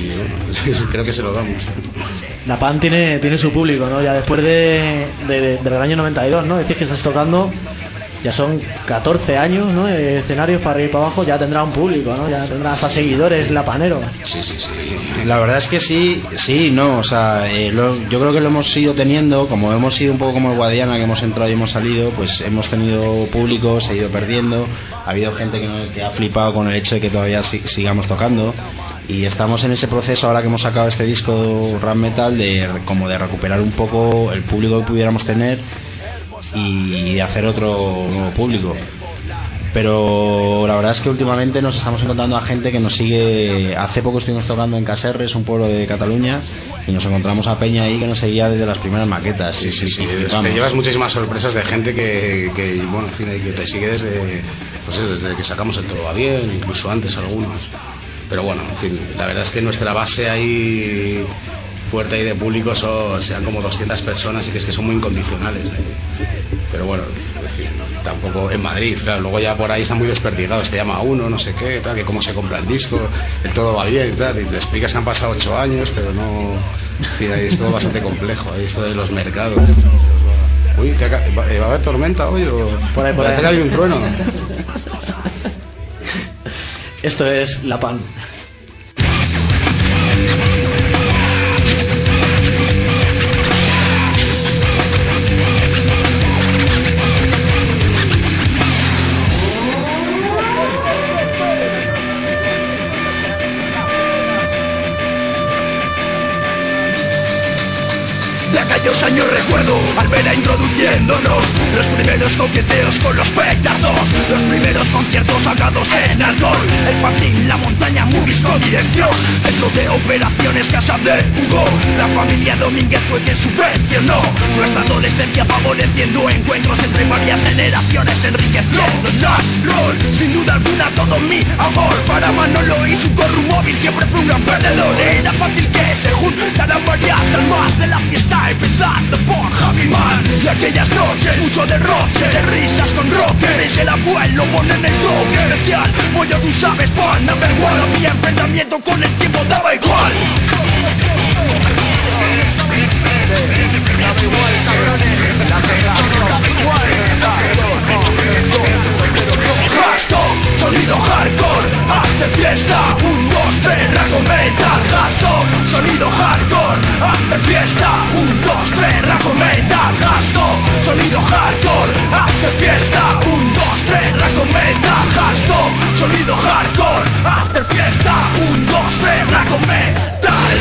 y bueno, creo que se lo damos. La Pan tiene tiene su público, ¿no? Ya después de, de, de del año noventa y dos, ¿no? Decís que estás tocando, ya son catorce años, ¿no? De escenarios para arriba y para abajo, ya tendrá un público, ¿no? Ya tendrá hasta seguidores, La Panero. Sí, sí, sí. La verdad es que sí, sí, no, o sea, eh, lo, yo creo que lo hemos ido teniendo, como hemos sido un poco como el Guadiana, que hemos entrado y hemos salido, pues hemos tenido público, se ha ido perdiendo, ha habido gente que, no, que ha flipado con el hecho de que todavía si, sigamos tocando. Y estamos en ese proceso ahora que hemos sacado este disco rap metal de como de recuperar un poco el público que pudiéramos tener y hacer otro nuevo público. pero la verdad es que últimamente nos estamos encontrando a gente que nos sigue. Hace poco estuvimos tocando en Caserres, un pueblo de Cataluña, y nos encontramos a peña ahí que nos seguía desde las primeras maquetas. Sí, sí, sí, y, te llevas muchísimas sorpresas de gente que, que bueno, en fin, que te sigue desde, pues, desde que sacamos el Todo Va Bien, incluso antes algunos. Pero bueno, en fin, la verdad es que nuestra base ahí fuerte ahí de público son, sean como doscientas personas y que es que son muy incondicionales, ¿eh? Pero bueno, en fin, tampoco en Madrid, claro, luego ya por ahí están muy desperdigados, te llama uno, no sé qué, tal, que cómo se compra el disco, el Todo Va Bien y tal, y te explicas que han pasado ocho años, pero no, en fin, ahí es todo bastante complejo, ahí esto de los mercados. Uy, ¿qué acá, ¿va a haber tormenta hoy o por ahí, por ahí hay un trueno? Esto es La Pan. De aquellos años recuerdo al ver a introduciéndonos los primeros coqueteos con los pectados, los primeros conciertos sacados en alcohol, el patín, la montaña, movies con dirección, dentro de operaciones Casa de Hugo. La familia Domínguez fue quien subvencionó nuestra adolescencia, favoreciendo encuentros entre varias generaciones, enriqueciendo el rol. Sin duda alguna todo mi amor para Manolo y su Corru móvil siempre fue un gran perdedor. Era fácil que se juntaran varias almas de la fiesta, empezando por Javi Man. Y aquellas noches, mucho derroche de risas con rockers, el abuelo pone en el toque especial. Pollo, tú sabes, pan, number one. Había enfrentamiento, con el tiempo daba igual. Daba igual, cabrones, daba igual. Hardcore, sonido hardcore, hace fiesta. Un, dos, tres, recomienda. Hardcore, sonido hardcore, hace fiesta. Un, dos, tres, recomienda. Hardcore, sonido hardcore, hace fiesta. Un, dos, tres, recomienda. Hardcore, sonido hardcore, hace fiesta. Un, dos, tres, recomienda.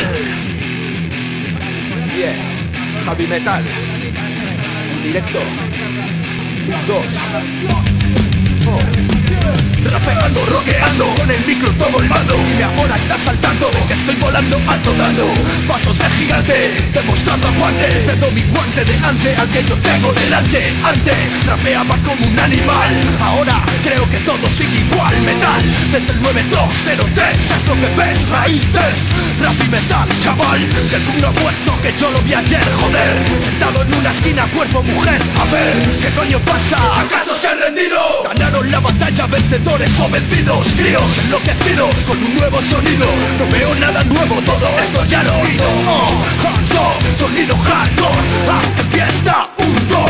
Yeah, Javi Metal, en directo. Un, dos. Oh. Rapeando, rockeando, con el micro todo el mando. Y ahora está saltando, que estoy volando alto dando pasos de gigante, demostrando aguante. Cedo mi guante de ante al que yo tengo delante. Antes rapeaba como un animal, ahora creo que todo sigue igual. Metal, desde el nueve dos cero tres, es lo que ves, raíces. Rap y metal, chaval, que tú no has vuelto, que yo lo vi ayer, joder. Sentado en una esquina, cuerpo, mujer, a ver, ¿qué coño pasa? ¿Acaso se han rendido? Ganaron la batalla, vencedores convencidos, críos enloquecidos con un nuevo sonido. No veo nada nuevo, todo esto ya lo he oído. Oh, hardcore, sonido hardcore, hace fiesta, un, dos.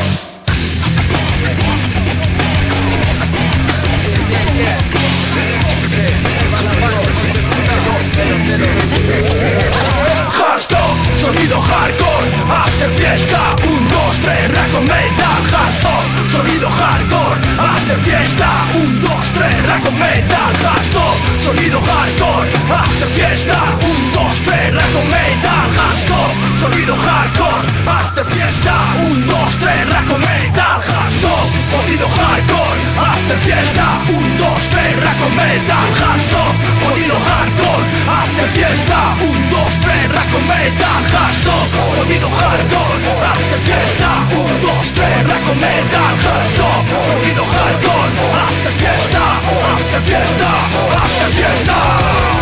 Hardcore, sonido hardcore, hace fiesta, un, dos, tres, recomienda. Hardcore, sonido hardcore, hace fiesta, un, dos, tres, recomienda. Hardcore, sonido hardcore, hace fiesta, un, dos, tres, recomienda. Hardcore, sonido hardcore, hace fiesta, un, dos, tres, recomienda. Hardcore, sonido hardcore, hace fiesta, un, dos, tres, recomienda. Hardcore, sonido hardcore, hace fiesta, un, dos, tres, recomienda. Hardcore, sonido hardcore, hace fiesta, un, dos, tres, recomienda. Hardcore, sonido hardcore, hace fiesta, hace fiesta, hace fiesta.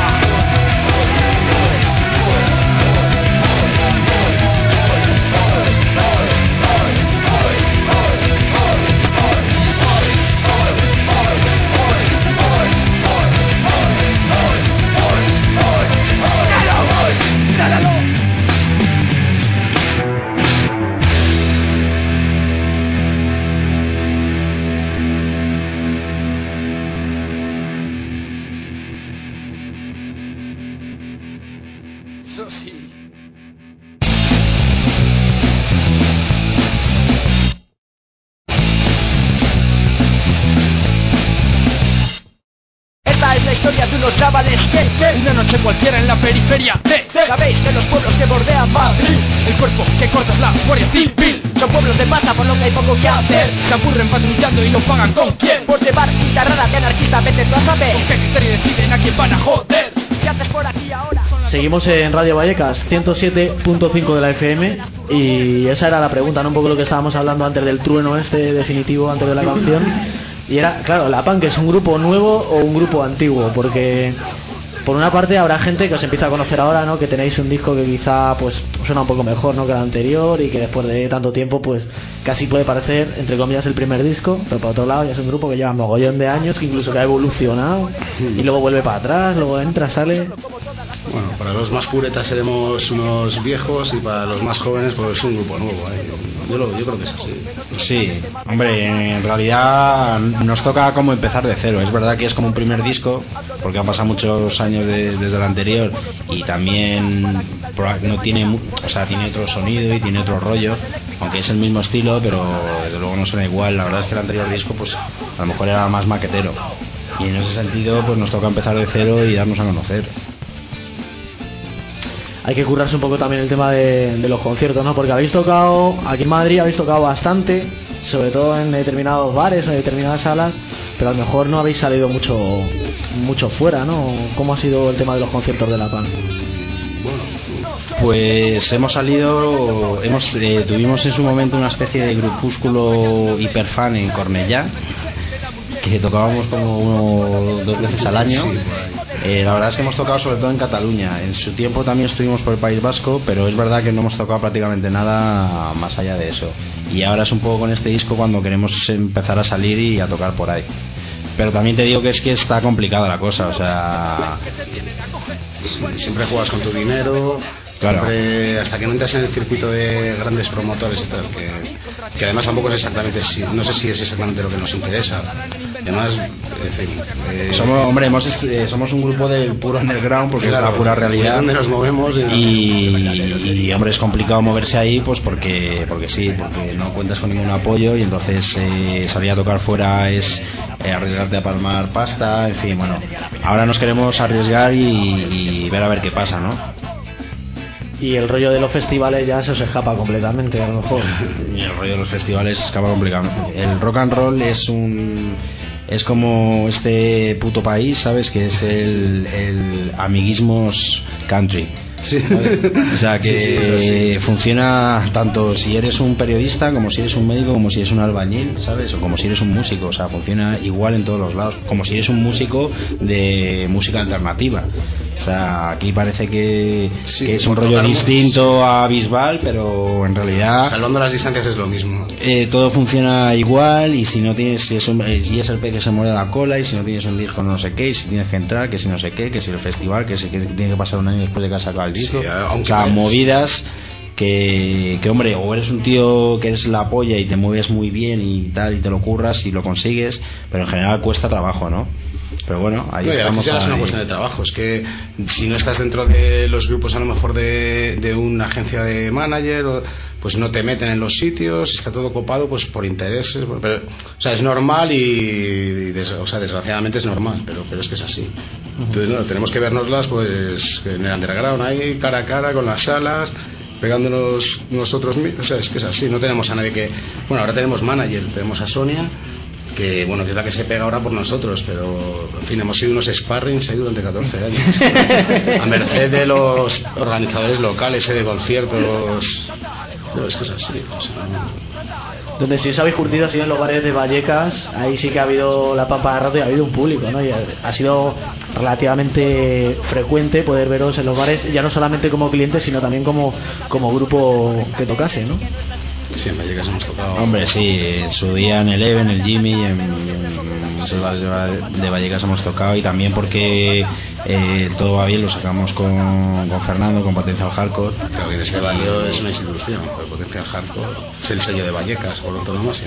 Chavales, que, que una noche cualquiera en la periferia de, de, sabéis que los pueblos que bordean Madrid, el cuerpo que corta es la Guardia Civil. Son pueblos de pasta por lo que hay poco que hacer. Se aburren patrullando y no pagan con quién. Por llevar guitarrada de anarquista, vete tú a saber. ¿Con qué criterio deciden a quién van a joder? ¿Qué haces por aquí ahora? Seguimos en Radio Vallecas, ciento siete punto cinco de la F M. Y esa era la pregunta, ¿no? Un poco lo que estábamos hablando antes del trueno este definitivo, antes de la canción. Y era, claro, La Pan, que es un grupo nuevo o un grupo antiguo, porque por una parte habrá gente que os empieza a conocer ahora, ¿no? Que tenéis un disco que quizá pues suena un poco mejor, ¿no? Que el anterior, y que después de tanto tiempo pues casi puede parecer, entre comillas, el primer disco, pero por otro lado ya es un grupo que lleva mogollón de años, que incluso que ha evolucionado y luego vuelve para atrás, luego entra, sale. Bueno, para los más puretas seremos unos viejos y para los más jóvenes pues es un grupo nuevo, ¿eh? yo, lo, yo creo que es así. Sí, hombre, en realidad nos toca como empezar de cero. Es verdad que es como un primer disco porque han pasado muchos años de, desde el anterior, y también no tiene, o sea, tiene otro sonido y tiene otro rollo, aunque es el mismo estilo, pero desde luego no suena igual. La verdad es que el anterior disco pues a lo mejor era más maquetero, y en ese sentido pues nos toca empezar de cero y darnos a conocer. Hay que currarse un poco también el tema de, de los conciertos, ¿no? Porque habéis tocado, aquí en Madrid habéis tocado bastante, sobre todo en determinados bares o en determinadas salas, pero a lo mejor no habéis salido mucho mucho fuera, ¿no? ¿Cómo ha sido el tema de los conciertos de La Pan? Pues hemos salido, hemos eh, tuvimos en su momento una especie de grupúsculo hiperfan en Cornellá, que tocábamos como uno, dos veces al año. Eh, la verdad es que hemos tocado sobre todo en Cataluña. En su tiempo también estuvimos por el País Vasco, pero es verdad que no hemos tocado prácticamente nada más allá de eso. Y ahora es un poco con este disco cuando queremos empezar a salir y a tocar por ahí. Pero también te digo que es que está complicada la cosa, o sea... Siempre juegas con tu dinero... Claro. Siempre, hasta que no entras en el circuito de grandes promotores y tal, que, que además tampoco es exactamente, no sé si es exactamente lo que nos interesa. Además, en fin, eh, somos, hombre, hemos, eh, somos un grupo del puro underground, porque claro, es la pura realidad. Donde nos movemos y, y, y hombre, es complicado moverse ahí, pues porque, porque sí, porque no cuentas con ningún apoyo, y entonces eh, salir a tocar fuera es eh, arriesgarte a palmar pasta, en fin, bueno, ahora nos queremos arriesgar y, y ver a ver qué pasa, ¿no? Y el rollo de los festivales ya se os escapa completamente, a lo mejor. Y el rollo de los festivales se escapa completamente. El rock and roll es un... es como este puto país, ¿sabes? Que es el, el amiguismos country. Sí. O sea que sí, sí, sí. Funciona tanto si eres un periodista, como si eres un médico, como si eres un albañil, ¿sabes? O como si eres un músico. O sea, funciona igual en todos los lados. Como si eres un músico de música alternativa. O sea, aquí parece que, sí, que es un rollo distinto a Bisbal, pero en realidad... Salvando las distancias es lo mismo. Eh, todo funciona igual, y si no tienes, si es, un, si es el pez que se muerde la cola, y si no tienes un disco no sé qué, y si tienes que entrar, que si no sé qué, que si el festival, que si que tiene que pasar un año después de que has sacado el disco. Sí, o sea, movidas... Que, que hombre, o eres un tío que eres la polla y te mueves muy bien y tal, y te lo curras y lo consigues, pero en general cuesta trabajo, ¿no? Pero bueno, ahí no, estamos. Es una cuestión de trabajo, es que si no estás dentro de los grupos a lo mejor de, de una agencia de manager, o, pues no te meten en los sitios, está todo copado pues por intereses, pero, o sea, es normal y, y des, o sea, desgraciadamente es normal, pero, pero es que es así. Entonces, no, tenemos que vernoslas pues en el underground, ahí cara a cara con las salas, pegándonos nosotros mismos, o sea, es que es así, no tenemos a nadie que... Bueno, ahora tenemos manager, tenemos a Sonia, que bueno, que es la que se pega ahora por nosotros, pero en fin, hemos sido unos sparrings ahí durante catorce años, a merced de los organizadores locales, eh, de conciertos. No, es que es así, o sea, donde sí os habéis curtido ha sido en los bares de Vallecas. Ahí sí que ha habido la pampa de rato y ha habido un público, ¿no? Y ha sido relativamente frecuente poder veros en los bares, ya no solamente como clientes, sino también como, como grupo que tocase, ¿no? Sí, en Vallecas hemos tocado. Hombre, sí, en su día en el Even, el Jimmy, en, en esos bares de Vallecas hemos tocado, y también porque eh, todo va bien, lo sacamos con, con Fernando, con Potencial Hardcore. Claro, que en este barrio es una institución, el Potencial Hardcore es el sello de Vallecas, por autonomía.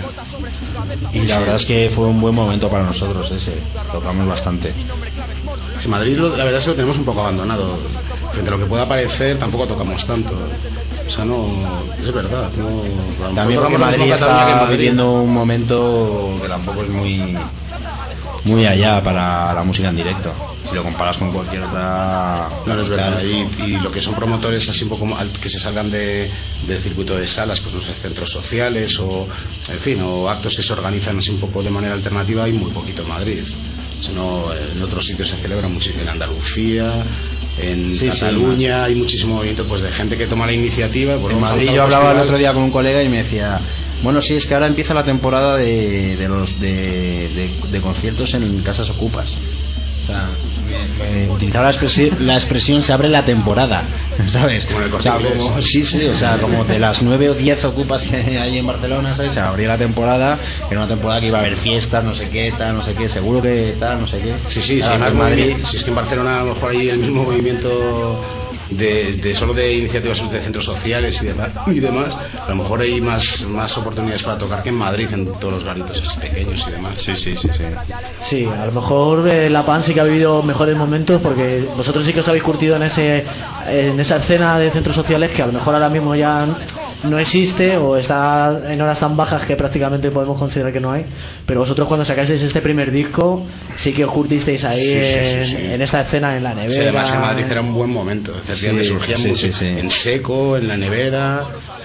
Y la verdad es que fue un buen momento para nosotros ese, tocamos bastante. Sí, Madrid, la verdad es que lo tenemos un poco abandonado. Frente a lo que pueda parecer, tampoco tocamos tanto. O sea, no, es verdad. No, también porque Madrid está Madrid. viviendo un momento que tampoco es muy... muy allá para la música en directo, si lo comparas con cualquier otra. No, no es verdad. Y, y lo que son promotores así un poco mal, que se salgan de, del circuito de salas, pues no sé, centros sociales o, en fin, o actos que se organizan así un poco de manera alternativa, hay muy poquito en Madrid. Sino en otros sitios se celebra muchísimo, en Andalucía, en sí, Cataluña, sí, hay muchísimo movimiento pues de gente que toma la iniciativa. Pues en Madrid yo hablaba el otro día con un colega y me decía, bueno, sí, es que ahora empieza la temporada de, de los de, de, de conciertos en casas ocupas. O sea, me, me utilizaba la expresión, la expresión se abre la temporada, ¿sabes? Como el o sea, como, sí, sí, o sea, como de las nueve o diez ocupas que hay en Barcelona, ¿sabes? Se abría la temporada, era una temporada que iba a haber fiestas, no sé qué, tal, no sé qué, seguro que tal, no sé qué. Sí, sí, sí, en Madrid, si es que en Barcelona a lo mejor hay el mismo movimiento de, de solo de iniciativas de centros sociales y demás, y demás, a lo mejor hay más, más oportunidades para tocar que en Madrid, en todos los garitos así pequeños y demás. Sí, sí, sí, sí. Sí, a lo mejor eh, la P A N sí que ha vivido mejores momentos, porque vosotros sí que os habéis curtido en ese en esa escena de centros sociales que a lo mejor ahora mismo ya no existe o está en horas tan bajas que prácticamente podemos considerar que no hay, pero vosotros cuando sacasteis este primer disco sí que os curtisteis ahí sí, sí, sí, sí. En, en esta escena en la nevera. Sí, además en Madrid era un buen momento, sí, surgía sí, mucho sí, sí. En Seco, en la nevera,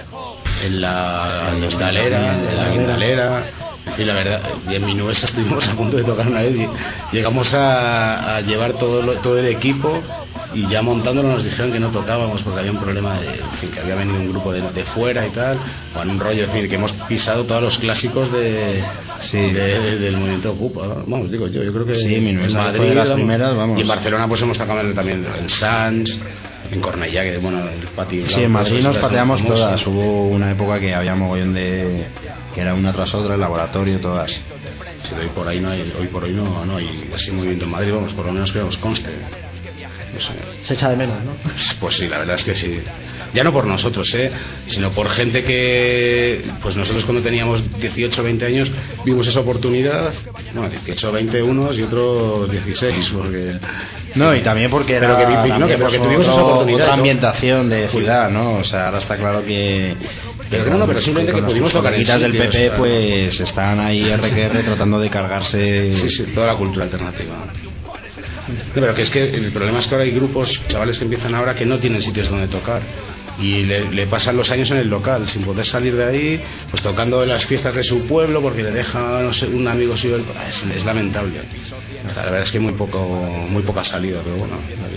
en la guindalera, en la guindalera. En fin, la verdad, y en Minuesa estuvimos a punto de tocar una vez y llegamos a, a llevar todo, lo, todo el equipo y ya montándolo nos dijeron que no tocábamos porque había un problema de, en fin, que había venido un grupo de, de fuera y tal, con un rollo, en fin, que hemos pisado todos los clásicos de, sí. de, de, del movimiento Ocupa. Vamos, digo yo, yo creo que sí, en Madrid fue de las vamos, primeras, vamos. Y en Barcelona pues hemos tocado también en Sants, en Cornellá, que bueno, el patio. Sí, en Madrid nos pateamos todas. Hubo una época que había mogollón de que era una tras otra, el laboratorio, todas. Sí, hoy por ahí no hay, hoy por hoy no, no hay así movimiento en Madrid, vamos, por lo menos que nos conste. No sé. Se echa de menos, ¿no? Pues sí, la verdad es que sí. Ya no por nosotros, ¿eh? Sino por gente que, pues nosotros cuando teníamos dieciocho, veinte años vimos esa oportunidad, bueno, dieciocho, veinte unos y otros dieciséis, porque... No, y también porque era pero que, no, que porque tuvimos esa oportunidad, otra ambientación de ciudad, ¿no? O sea, ahora está claro que... Pero no, no, pero simplemente que pudimos tocar en sitios del P P, pues están ahí R que R tratando de cargarse... Sí, sí, toda la cultura alternativa. Pero que es que el problema es que ahora hay grupos, chavales que empiezan ahora que no tienen sitios donde tocar y le, le pasan los años en el local sin poder salir de ahí, pues tocando en las fiestas de su pueblo porque le deja, no sé, un amigo suyo. Es, es lamentable. O sea, la verdad es que muy poco, muy poca salida, pero bueno,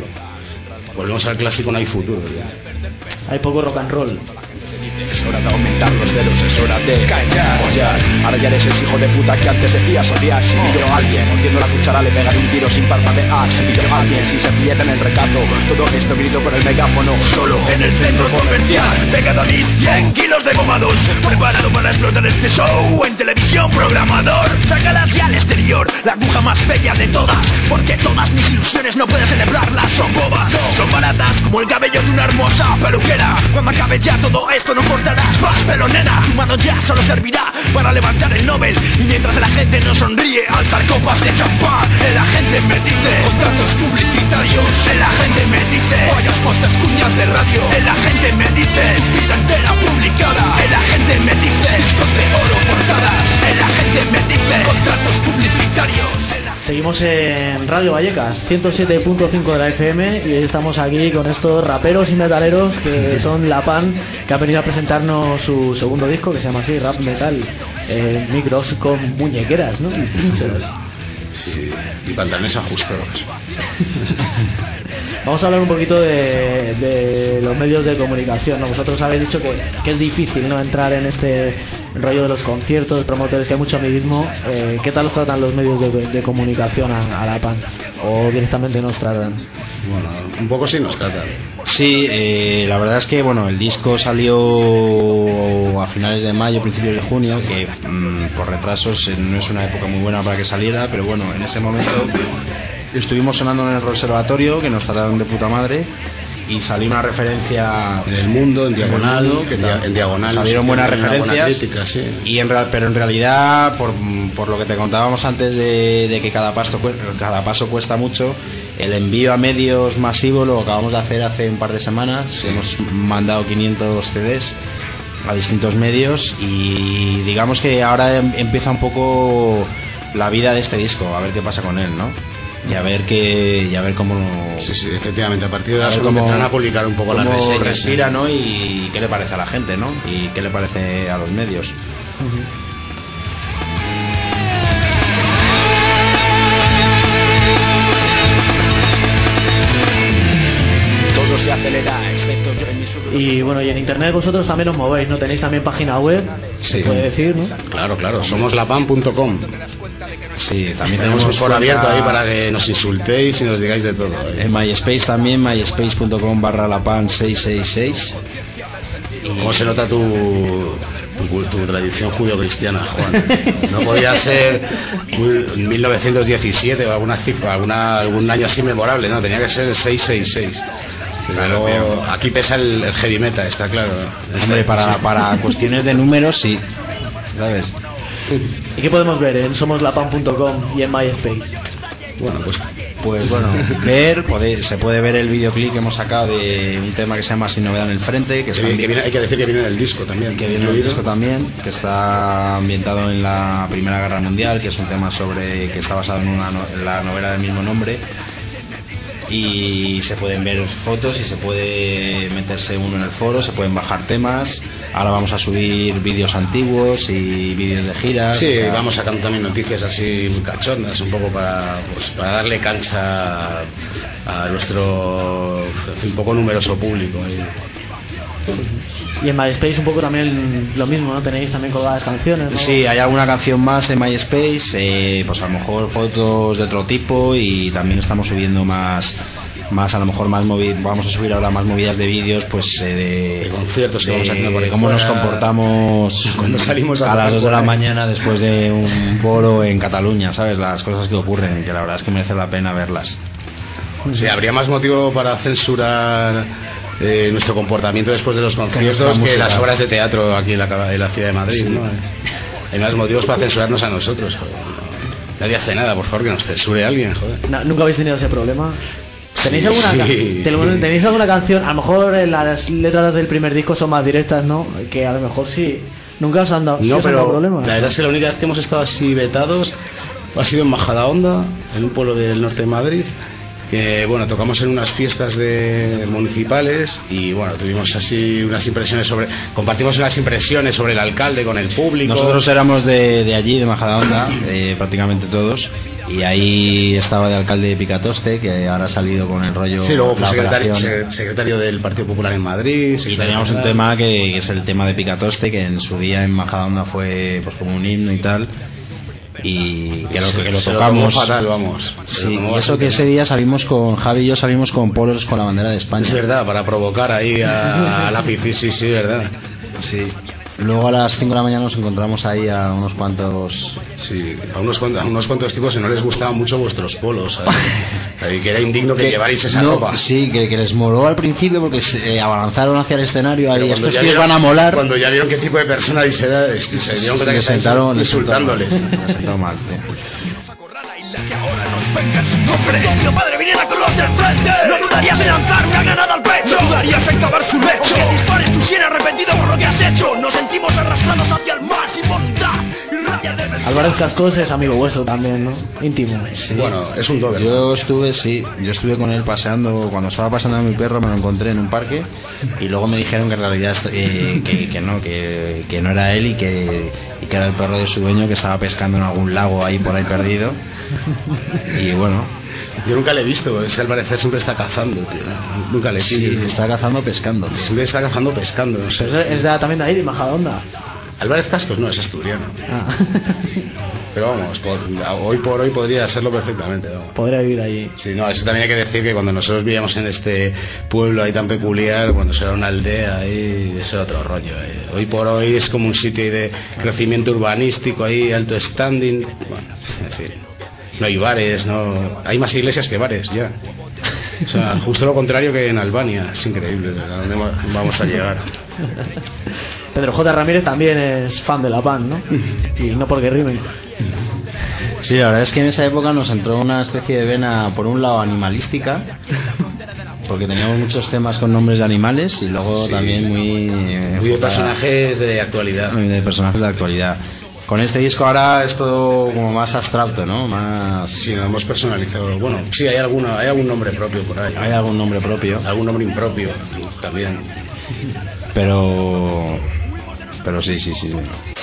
volvemos al clásico, no hay futuro, tío. Hay poco rock and roll. Es hora de aumentar los dedos, es hora de callar, follar. Ahora ya eres ese hijo de puta que antes decías odiar. Si veo a alguien mordiendo la cuchara le pegaré un tiro sin parpadear. Si veo a alguien si se pierde en el recato, todo esto grito por el megáfono. Solo en el centro comercial Vega David, cien kilos de gomador, preparado para explotar este show. En televisión programador, sácala hacia el exterior, la aguja más bella de todas, porque todas mis ilusiones no puedes celebrarlas, son bobas, son baratas como el cabello de una hermosa peluquera. Cuando acabe ya todo esto no cortarás más pelo, nena. Tu mano ya solo servirá para levantar el Nobel. Y mientras la gente no sonríe, alzar copas de champán. La gente me dice contratos publicitarios. La gente me dice vallas postas, cuñas de radio. La gente me dice vida entera publicada. La gente me dice discos de oro portadas. La gente me dice contratos publicitarios. Seguimos en Radio Vallecas, ciento siete punto cinco de la F M, y hoy estamos aquí con estos raperos y metaleros que son la P A N, que ha venido a presentarnos su segundo disco que se llama así, Rap Metal, eh, micros con muñequeras, ¿no? Y pinchos. Sí, y pantalones ajustados. Vamos a hablar un poquito de, de los medios de comunicación, ¿no? Vosotros habéis dicho que, que es difícil, ¿no?, entrar en este rollo de los conciertos, promotores, que hay mucho amiguismo. Eh, ¿Qué tal os tratan los medios de, de comunicación a, a la P A N? ¿O directamente nos tratan? Bueno, un poco sí nos tratan. Sí, eh, la verdad es que bueno, el disco salió a finales de mayo, principios de junio, que mmm, por retrasos no es una época muy buena para que saliera, pero bueno, en ese momento estuvimos sonando en el Observatorio, que nos trataron de puta madre, y salió una referencia en El Mundo, en Diagonal, mundo, que en, en Diagonal salieron buenas referencias, buena crítica, sí. Y en real, pero en realidad por, por lo que te contábamos antes de, de que cada paso cada paso cuesta mucho, el envío a medios masivos lo acabamos de hacer hace un par de semanas. Sí. Hemos mandado quinientos C Ds a distintos medios y digamos que ahora empieza un poco la vida de este disco, a ver qué pasa con él, ¿no? Y a ver qué, y a ver cómo. Sí, sí, efectivamente, a partir de ahora se empezarán a publicar un poco las reseñas. Respira, ¿no? Y qué le parece a la gente, ¿no? Y qué le parece a los medios. Uh-huh. Se acelera, excepto yo en mis y bueno, y en internet vosotros también os movéis, ¿no? Tenéis también página web, sí. Se puede decir, ¿no? Claro, claro, somos lapan punto com. Sí, también tenemos un foro abierto ahí para que nos insultéis y nos digáis de todo. ¿eh? En MySpace también, myspace punto com barra lapan seis seis seis. ¿Cómo se nota tu, tu, tu tradición judio-cristiana, Juan? No podía ser mil novecientos diecisiete o alguna cifra, alguna, algún año así memorable, no, tenía que ser el seis seis seis. Claro, pero aquí pesa el, el heavy metal, está claro. Hombre, para, para cuestiones de números, sí, ¿sabes? ¿Y qué podemos ver en somos lapan punto com y en MySpace? Bueno, pues pues bueno, ver, poder, se puede ver el videoclip que hemos sacado de un tema que se llama Sin Novedad en el Frente, que, que, viene, que viene, hay que decir que viene en el disco también, que viene en el disco también, que está ambientado en la Primera Guerra Mundial, que es un tema sobre que está basado en, una, en la novela del mismo nombre. Y se pueden ver fotos y se puede meterse uno en el foro, se pueden bajar temas. Ahora vamos a subir vídeos antiguos y vídeos de giras. Sí, o sea, vamos sacando también noticias así muy cachondas, un poco para, pues, para darle cancha a nuestro un poco numeroso público. Y en MySpace un poco también lo mismo, ¿no? Tenéis también colgadas canciones, ¿no? Sí, hay alguna canción más en MySpace, eh, pues a lo mejor fotos de otro tipo, y también estamos subiendo más, más a lo mejor más movi- vamos a subir ahora más movidas de vídeos, pues eh, de, de conciertos que de, vamos haciendo por ahí de cómo fuera, nos comportamos cuando salimos a, a las dos de la mañana después de un bolo en Cataluña, ¿sabes? Las cosas que ocurren, que la verdad es que merece la pena verlas. Sí, habría más motivo para censurar Eh, nuestro comportamiento después de los conciertos que, que las obras de teatro aquí en la, en la ciudad de Madrid, sí. ¿no? Hay más motivos para censurarnos a nosotros, joder. Nadie hace nada, por favor, que nos censure alguien, joder. No, ¿nunca habéis tenido ese problema? ¿Tenéis, sí, alguna, sí. ¿Tenéis alguna canción? A lo mejor las letras del primer disco son más directas, ¿no? Que a lo mejor sí. Nunca os han dado, no, ¿sí os pero han dado problemas? La verdad es que la única vez que hemos estado así vetados ha sido en Majadahonda, en un pueblo del norte de Madrid. Que bueno, tocamos en unas fiestas de municipales y bueno, tuvimos así unas impresiones sobre, compartimos unas impresiones sobre el alcalde con el público. Nosotros éramos de, de allí, de Majadahonda, eh, prácticamente todos, y ahí estaba el alcalde de Picatoste, que ahora ha salido con el rollo. Sí, luego fue secretario, secretario del Partido Popular en Madrid. Y teníamos un tema que, que es el tema de Picatoste, que en su día en Majadahonda fue pues como un himno y tal. Y que lo, que lo tocamos lo fatal, vamos. Sí, y eso que ese día salimos con Javi y yo salimos con polos con la bandera de España. Es verdad, para provocar ahí a, a la piscina, sí, sí, verdad. Sí. Luego a las cinco de la mañana nos encontramos ahí a unos cuantos. Sí, a unos cuantos, a unos cuantos tipos que no les gustaban mucho vuestros polos, ¿sabes? Que era indigno que, que llevarais esa no, ropa. Sí, que, que les moló al principio porque se eh, avanzaron hacia el escenario ahí. Estos tíos vieron, van a molar. Cuando ya vieron qué tipo de persona y se, da, se, se dieron cuenta que se sentaron insultándoles. Se sentó mal, sí. Que ahora nos vengan sus nombres. Si tu padre viniera con los del frente, no dudarías en lanzar una granada al pecho, no dudarías en cavar su lecho. Aunque dispares tú si eres arrepentido por lo que has hecho, nos sentimos arrastrados hacia el mar sin voluntad. Álvarez Cascos es amigo vuestro también, ¿no? Íntimo. Sí. Bueno, es un doble. Yo estuve, sí, yo estuve con él paseando, cuando estaba paseando a mi perro me lo encontré en un parque y luego me dijeron que en realidad eh, que, que no, que, que no era él y que, y que era el perro de su dueño, que estaba pescando en algún lago ahí por ahí perdido. Y bueno, yo nunca le he visto, ese al parecer siempre está cazando, tío. Nunca le he visto. Sí, está cazando pescando. Tío. Siempre está cazando pescando, no sé. Es de, también de ahí, de Majadahonda. Álvarez Cascos no, es asturiano. Ah. Pero vamos, por, hoy por hoy podría serlo perfectamente. ¿No? Podría vivir allí. Sí, no, eso también hay que decir que cuando nosotros vivíamos en este pueblo ahí tan peculiar, bueno, eso era una aldea ahí, eso era otro rollo. Ahí. Hoy por hoy es como un sitio de crecimiento urbanístico ahí, alto standing. Bueno, en fin. No hay bares, no hay más iglesias que bares ya. O sea, justo lo contrario que en Albania. Es increíble a dónde vamos a llegar. Pedro J. Ramírez también es fan de la Pan, ¿no? Y no porque rimen. Sí, la verdad es que en esa época nos entró una especie de vena, por un lado animalística, porque teníamos muchos temas con nombres de animales, y luego sí, también muy... Muy de personajes de actualidad. Muy de personajes de actualidad. Con este disco ahora es todo como más abstracto, ¿no? Más... Sí, lo hemos personalizado. Bueno, sí, hay alguna, hay algún nombre propio por ahí. Hay algún nombre propio. Algún nombre impropio también. Pero... Pero sí, sí, sí.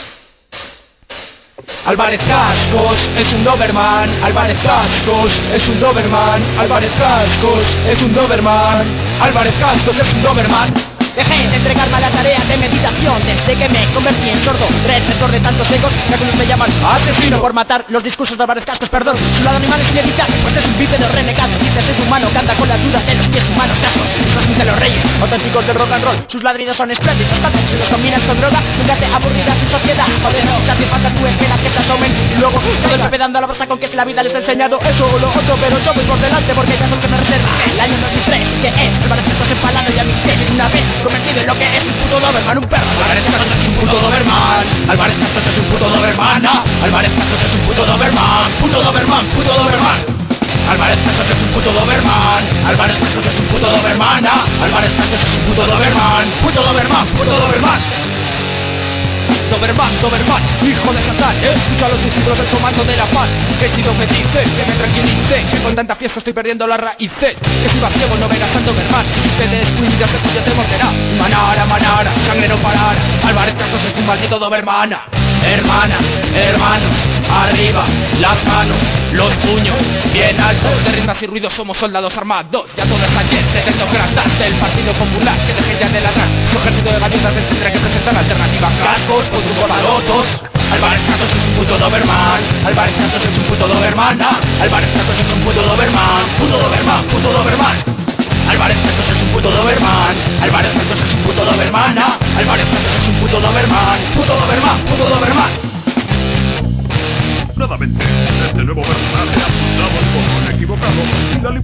Álvarez Cascos es un Doberman. Álvarez Cascos es un Doberman. Álvarez Cascos es un Doberman. Álvarez Cascos es un Doberman. Dejé de entregarme a la tarea de meditación desde que me convertí en sordo receptor de tantos ecos que algunos me llaman asesino por matar los discursos de Álvarez Cascos. Perdón, su lado animal es inevitable, pues es un bípedo renegado. Dices es humano que anda con las dudas de los pies humanos. Cascos, los de los reyes auténticos del rock and roll. Sus ladridos son espléndidos, tanto si los combinas con droga nunca te aburrirás en sociedad. Joder, no, si hace falta tú esperas que te asomen y luego todo el pepe dando a la brasa con que si la vida les ha enseñado eso o lo otro, pero yo voy por delante porque ya es lo que me reserva el año dos mil tres, que es Álvarez Cascos empalado y a mis pies una vez convertido en lo que es un puto Doberman, un perro. Álvarez Cascos es un puto Doberman. Álvarez Cascos es un puto Doberman. Álvarez Cascos es un puto Doberman. Puto Doberman, puto Doberman. Álvarez Cascos es un puto Doberman. Álvarez Cascos es un puto Doberman. Álvarez Cascos es un puto Doberman. Puto Doberman, puto Doberman. Doberman, Doberman, hijo de Satán. Escucha a los discípulos del comando de la paz. Que he sido me dice, que me tranquilice, que con tanta fiesta estoy perdiendo las raíces. Que si vas ciego no verás al Doberman. Y te descuidas que tuyo te morderá. Manara, manara, sangre no parará. Álvarez Cascos es un maldito Doberman. Hermana, hermano, arriba, las manos, los puños, bien altos. De rimas y ruidos somos soldados armados. Ya todo está lleno de tecnócratas del Partido Popular. Que dejen ya de ladrar. Su ejército de gaviotas les tendrá que presentar alternativas. Cascos, con tus balotos. Álvarez Cascos es un puto Doberman. Álvarez Cascos es un puto Doberman. Álvarez Cascos es un puto Doberman. Puto Doberman, puto Doberman. Álvarez Cascos es un puto Doberman. Álvarez Cascos es un puto Doberman. Álvarez Cascos es un puto Doberman. Puto Doberman, puto Doberman. Nuevamente, este nuevo personaje apuntado al botón equivocado y la li-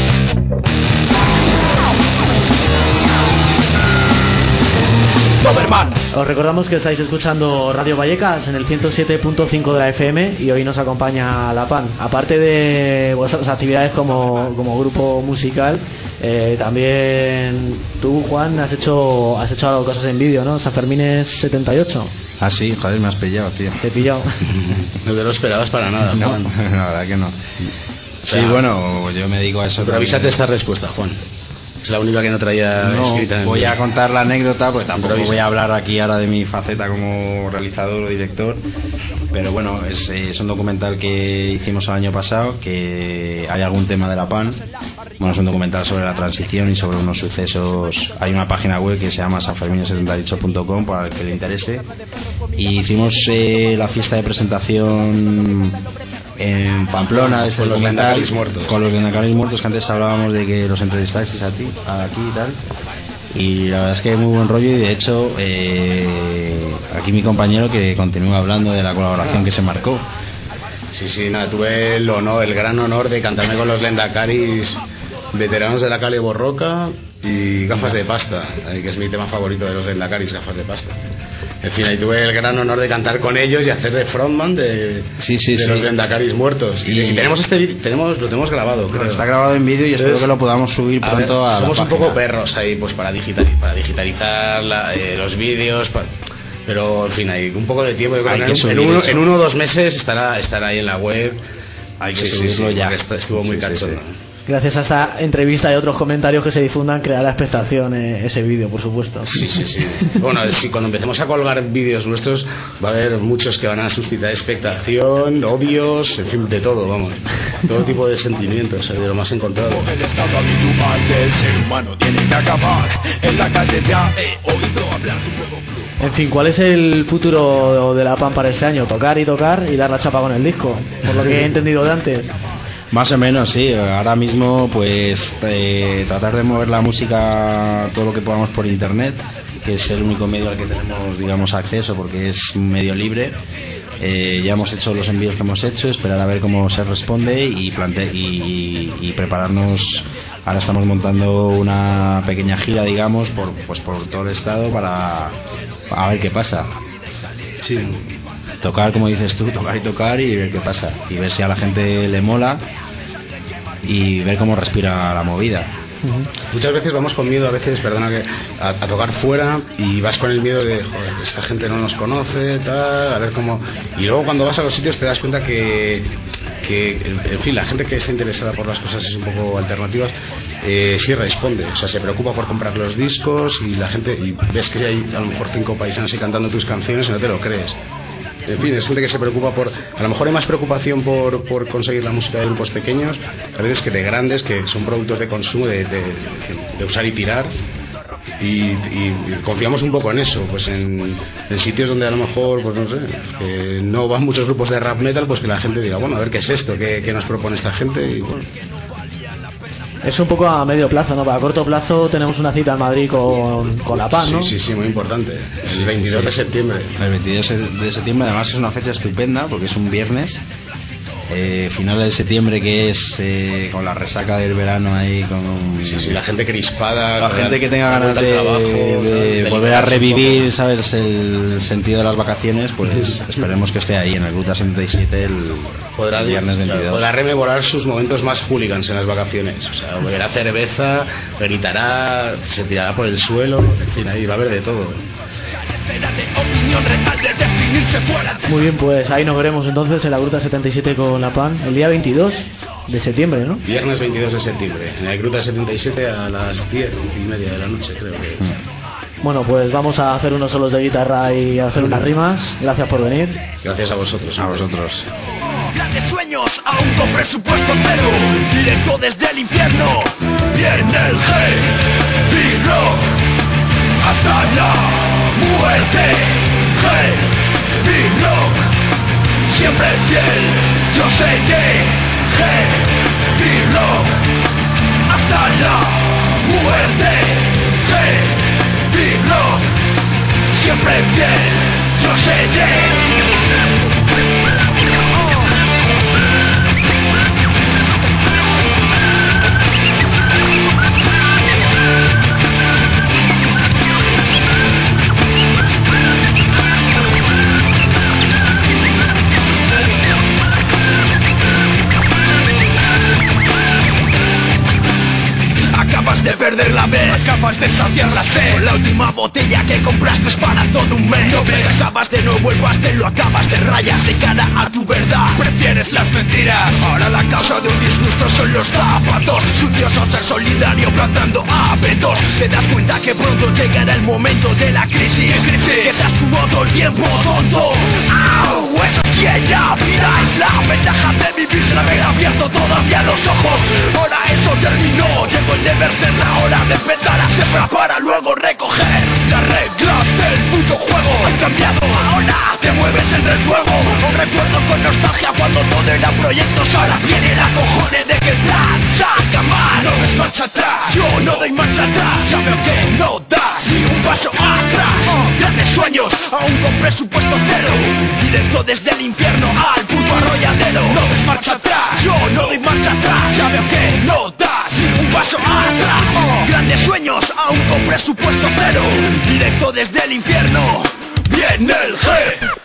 Doberman. Os recordamos que estáis escuchando Radio Vallecas en el ciento siete punto cinco de la F M y hoy nos acompaña La Pan. Aparte de vuestras actividades como, como grupo musical, eh, también tú, Juan, has hecho has hecho cosas en vídeo, ¿no? San Fermín es setenta y ocho. Ah, sí, joder, me has pillado, tío. Te he pillado. No te lo esperabas para nada, No, Juan. la verdad que no. O sea, sí, bueno, yo me dedico a eso. Pero avísate esta respuesta, Juan. Es la única que no traía no, escrita. En voy a contar la anécdota, pues tampoco Improvisa. voy a hablar aquí ahora de mi faceta como realizador o director, pero bueno, es, es un documental que hicimos el año pasado, que hay algún tema de la P A N. Bueno, es un documental sobre la transición y sobre unos sucesos. Hay una página web que se llama san fermín setenta y ocho punto com para el que le interese, y hicimos eh, la fiesta de presentación en Pamplona, ese con los documental, Lendacaris muertos. con los Lendacaris muertos, que antes hablábamos de que los entrevistasteis a ti, aquí y tal. Y la verdad es que muy buen rollo, y de hecho eh, aquí mi compañero que continúa hablando de la colaboración que se marcó. Sí, sí, nada, tuve el honor, el gran honor de cantarme con los Lendacaris, veteranos de la calle Borroca y Gafas de Pasta, que es mi tema favorito de los Lendacaris, Gafas de Pasta. En fin, ahí tuve el gran honor de cantar con ellos y hacer de frontman de, sí, sí, de sí. los Lendacaris muertos. Y, y tenemos este vídeo, tenemos, lo tenemos grabado, creo. Está grabado en vídeo y espero Entonces, que lo podamos subir a pronto ver, a, somos la un página. poco perros ahí, pues para digitalizar, para digitalizar la, eh, los vídeos, para, pero en fin, hay un poco de tiempo. Yo creo Hay que que en, subir en uno, eso. en uno o dos meses estará, estará ahí en la web. Hay que Sí, sí, subirlo sí, ya. porque estuvo muy Sí, sí, cachondo. sí. Gracias a esta entrevista y otros comentarios que se difundan, creará expectación eh, ese vídeo, por supuesto. Sí, sí, sí. Bueno, sí, cuando empecemos a colgar vídeos nuestros, va a haber muchos que van a suscitar expectación, odios, en fin, de todo, vamos. Todo tipo de sentimientos, eh, de lo más encontrado. El estado habitual del ser humano tiene que acabar. En la calle ya he oído hablar de un nuevo club. En fin, ¿cuál es el futuro de la P A N para este año? Tocar y tocar y dar la chapa con el disco, por lo que he entendido de antes. Más o menos, sí. Ahora mismo, pues eh, tratar de mover la música todo lo que podamos por internet, que es el único medio al que tenemos, digamos, acceso, porque es un medio libre. Eh, ya hemos hecho los envíos que hemos hecho, esperar a ver cómo se responde y, plante y, y, y prepararnos. Ahora estamos montando una pequeña gira, digamos, por, pues por todo el estado para a ver qué pasa. Sí. Tocar, como dices tú, tocar y tocar y ver qué pasa. Y ver si a la gente le mola y ver cómo respira la movida. Uh-huh. Muchas veces vamos con miedo, a veces, perdona, que a, a tocar fuera y vas con el miedo de, joder, esta gente no nos conoce, tal, a ver cómo... Y luego cuando vas a los sitios te das cuenta que, que en fin, la gente que está interesada por las cosas es un poco alternativas, eh, sí responde, o sea, se preocupa por comprar los discos y la gente, y ves que hay a lo mejor cinco paisanos ahí cantando tus canciones y no te lo crees. En fin, es gente que se preocupa por... A lo mejor hay más preocupación por, por conseguir la música de grupos pequeños, a veces que de grandes, que son productos de consumo, de, de, de usar y tirar. Y, y, y confiamos un poco en eso, pues en, en sitios donde a lo mejor, pues no sé, que no van muchos grupos de rap metal, pues que la gente diga, bueno, a ver qué es esto, qué, qué nos propone esta gente, y bueno... Es un poco a medio plazo, ¿no? Para corto plazo tenemos una cita en Madrid con, con la PAN, ¿no? Sí, sí, sí, muy importante. El veintidós de septiembre. El veintidós de septiembre, además es una fecha estupenda porque es un viernes. Eh, final de septiembre, que es eh, con la resaca del verano ahí, con sí, sí, la gente crispada, la gente que tenga ganas de, trabajo, de, de volver a revivir, sabes, el sentido de las vacaciones, pues esperemos que esté ahí en el Gruta setenta y siete el, podrá, el viernes veintidós. Claro, podrá rememorar sus momentos más hooligans en las vacaciones, o sea, beberá cerveza, gritará, se tirará por el suelo, en fin, ahí va a haber de todo. Muy bien, pues ahí nos veremos entonces en la Gruta setenta y siete con la PAN el día veintidós de septiembre, ¿no? Viernes veintidós de septiembre, en la Gruta setenta y siete a las diez y media de la noche, creo que es. Mm. Bueno, pues vamos a hacer unos solos de guitarra y a hacer unas rimas. Gracias por venir. Gracias a vosotros. A vosotros. Grandes sueños, aún con presupuesto cero, directo desde el infierno. Viene el heavy rock hasta la muerte. Heavy rock, siempre fiel, yo seguiré. Heavy rock hasta la muerte. Heavy rock, siempre fiel, yo seguiré. Acabas de perder la vez, acabas de saciar la sed. Con la última botella que compraste es para todo un mes. No me acabas de nuevo el pastel, lo acabas de rayas de cara a tu verdad. Prefieres las mentiras, ahora la causa de un disgusto son los zapatos sucios o ser solidario plantando abetos. Te das cuenta que pronto llegará el momento de la crisis, crisis que te has jugado todo el tiempo, tonto. ¡Au! Eso sí es la vida, es la ventaja de vivir sin haber abierto todavía los ojos. Ahora eso terminó, llegó el deber ser la hora de empezar a sembrar para luego recoger. Las reglas del puto juego han cambiado, ahora te mueves entre el fuego. Un recuerdo con nostalgia cuando todo era proyectos, ahora viene la cojones de que el plan salga mal. No ves marcha atrás, yo no doy marcha atrás. Ya veo que no das ni un paso atrás. Grandes sueños, aún con presupuesto cero, directo desde el infierno al puto arrolladero. No ves marcha atrás, yo no doy marcha atrás. Ya veo que no das ni un paso atrás. Grandes sueños, aún con presupuesto cero, directo desde el infierno. Viene el G.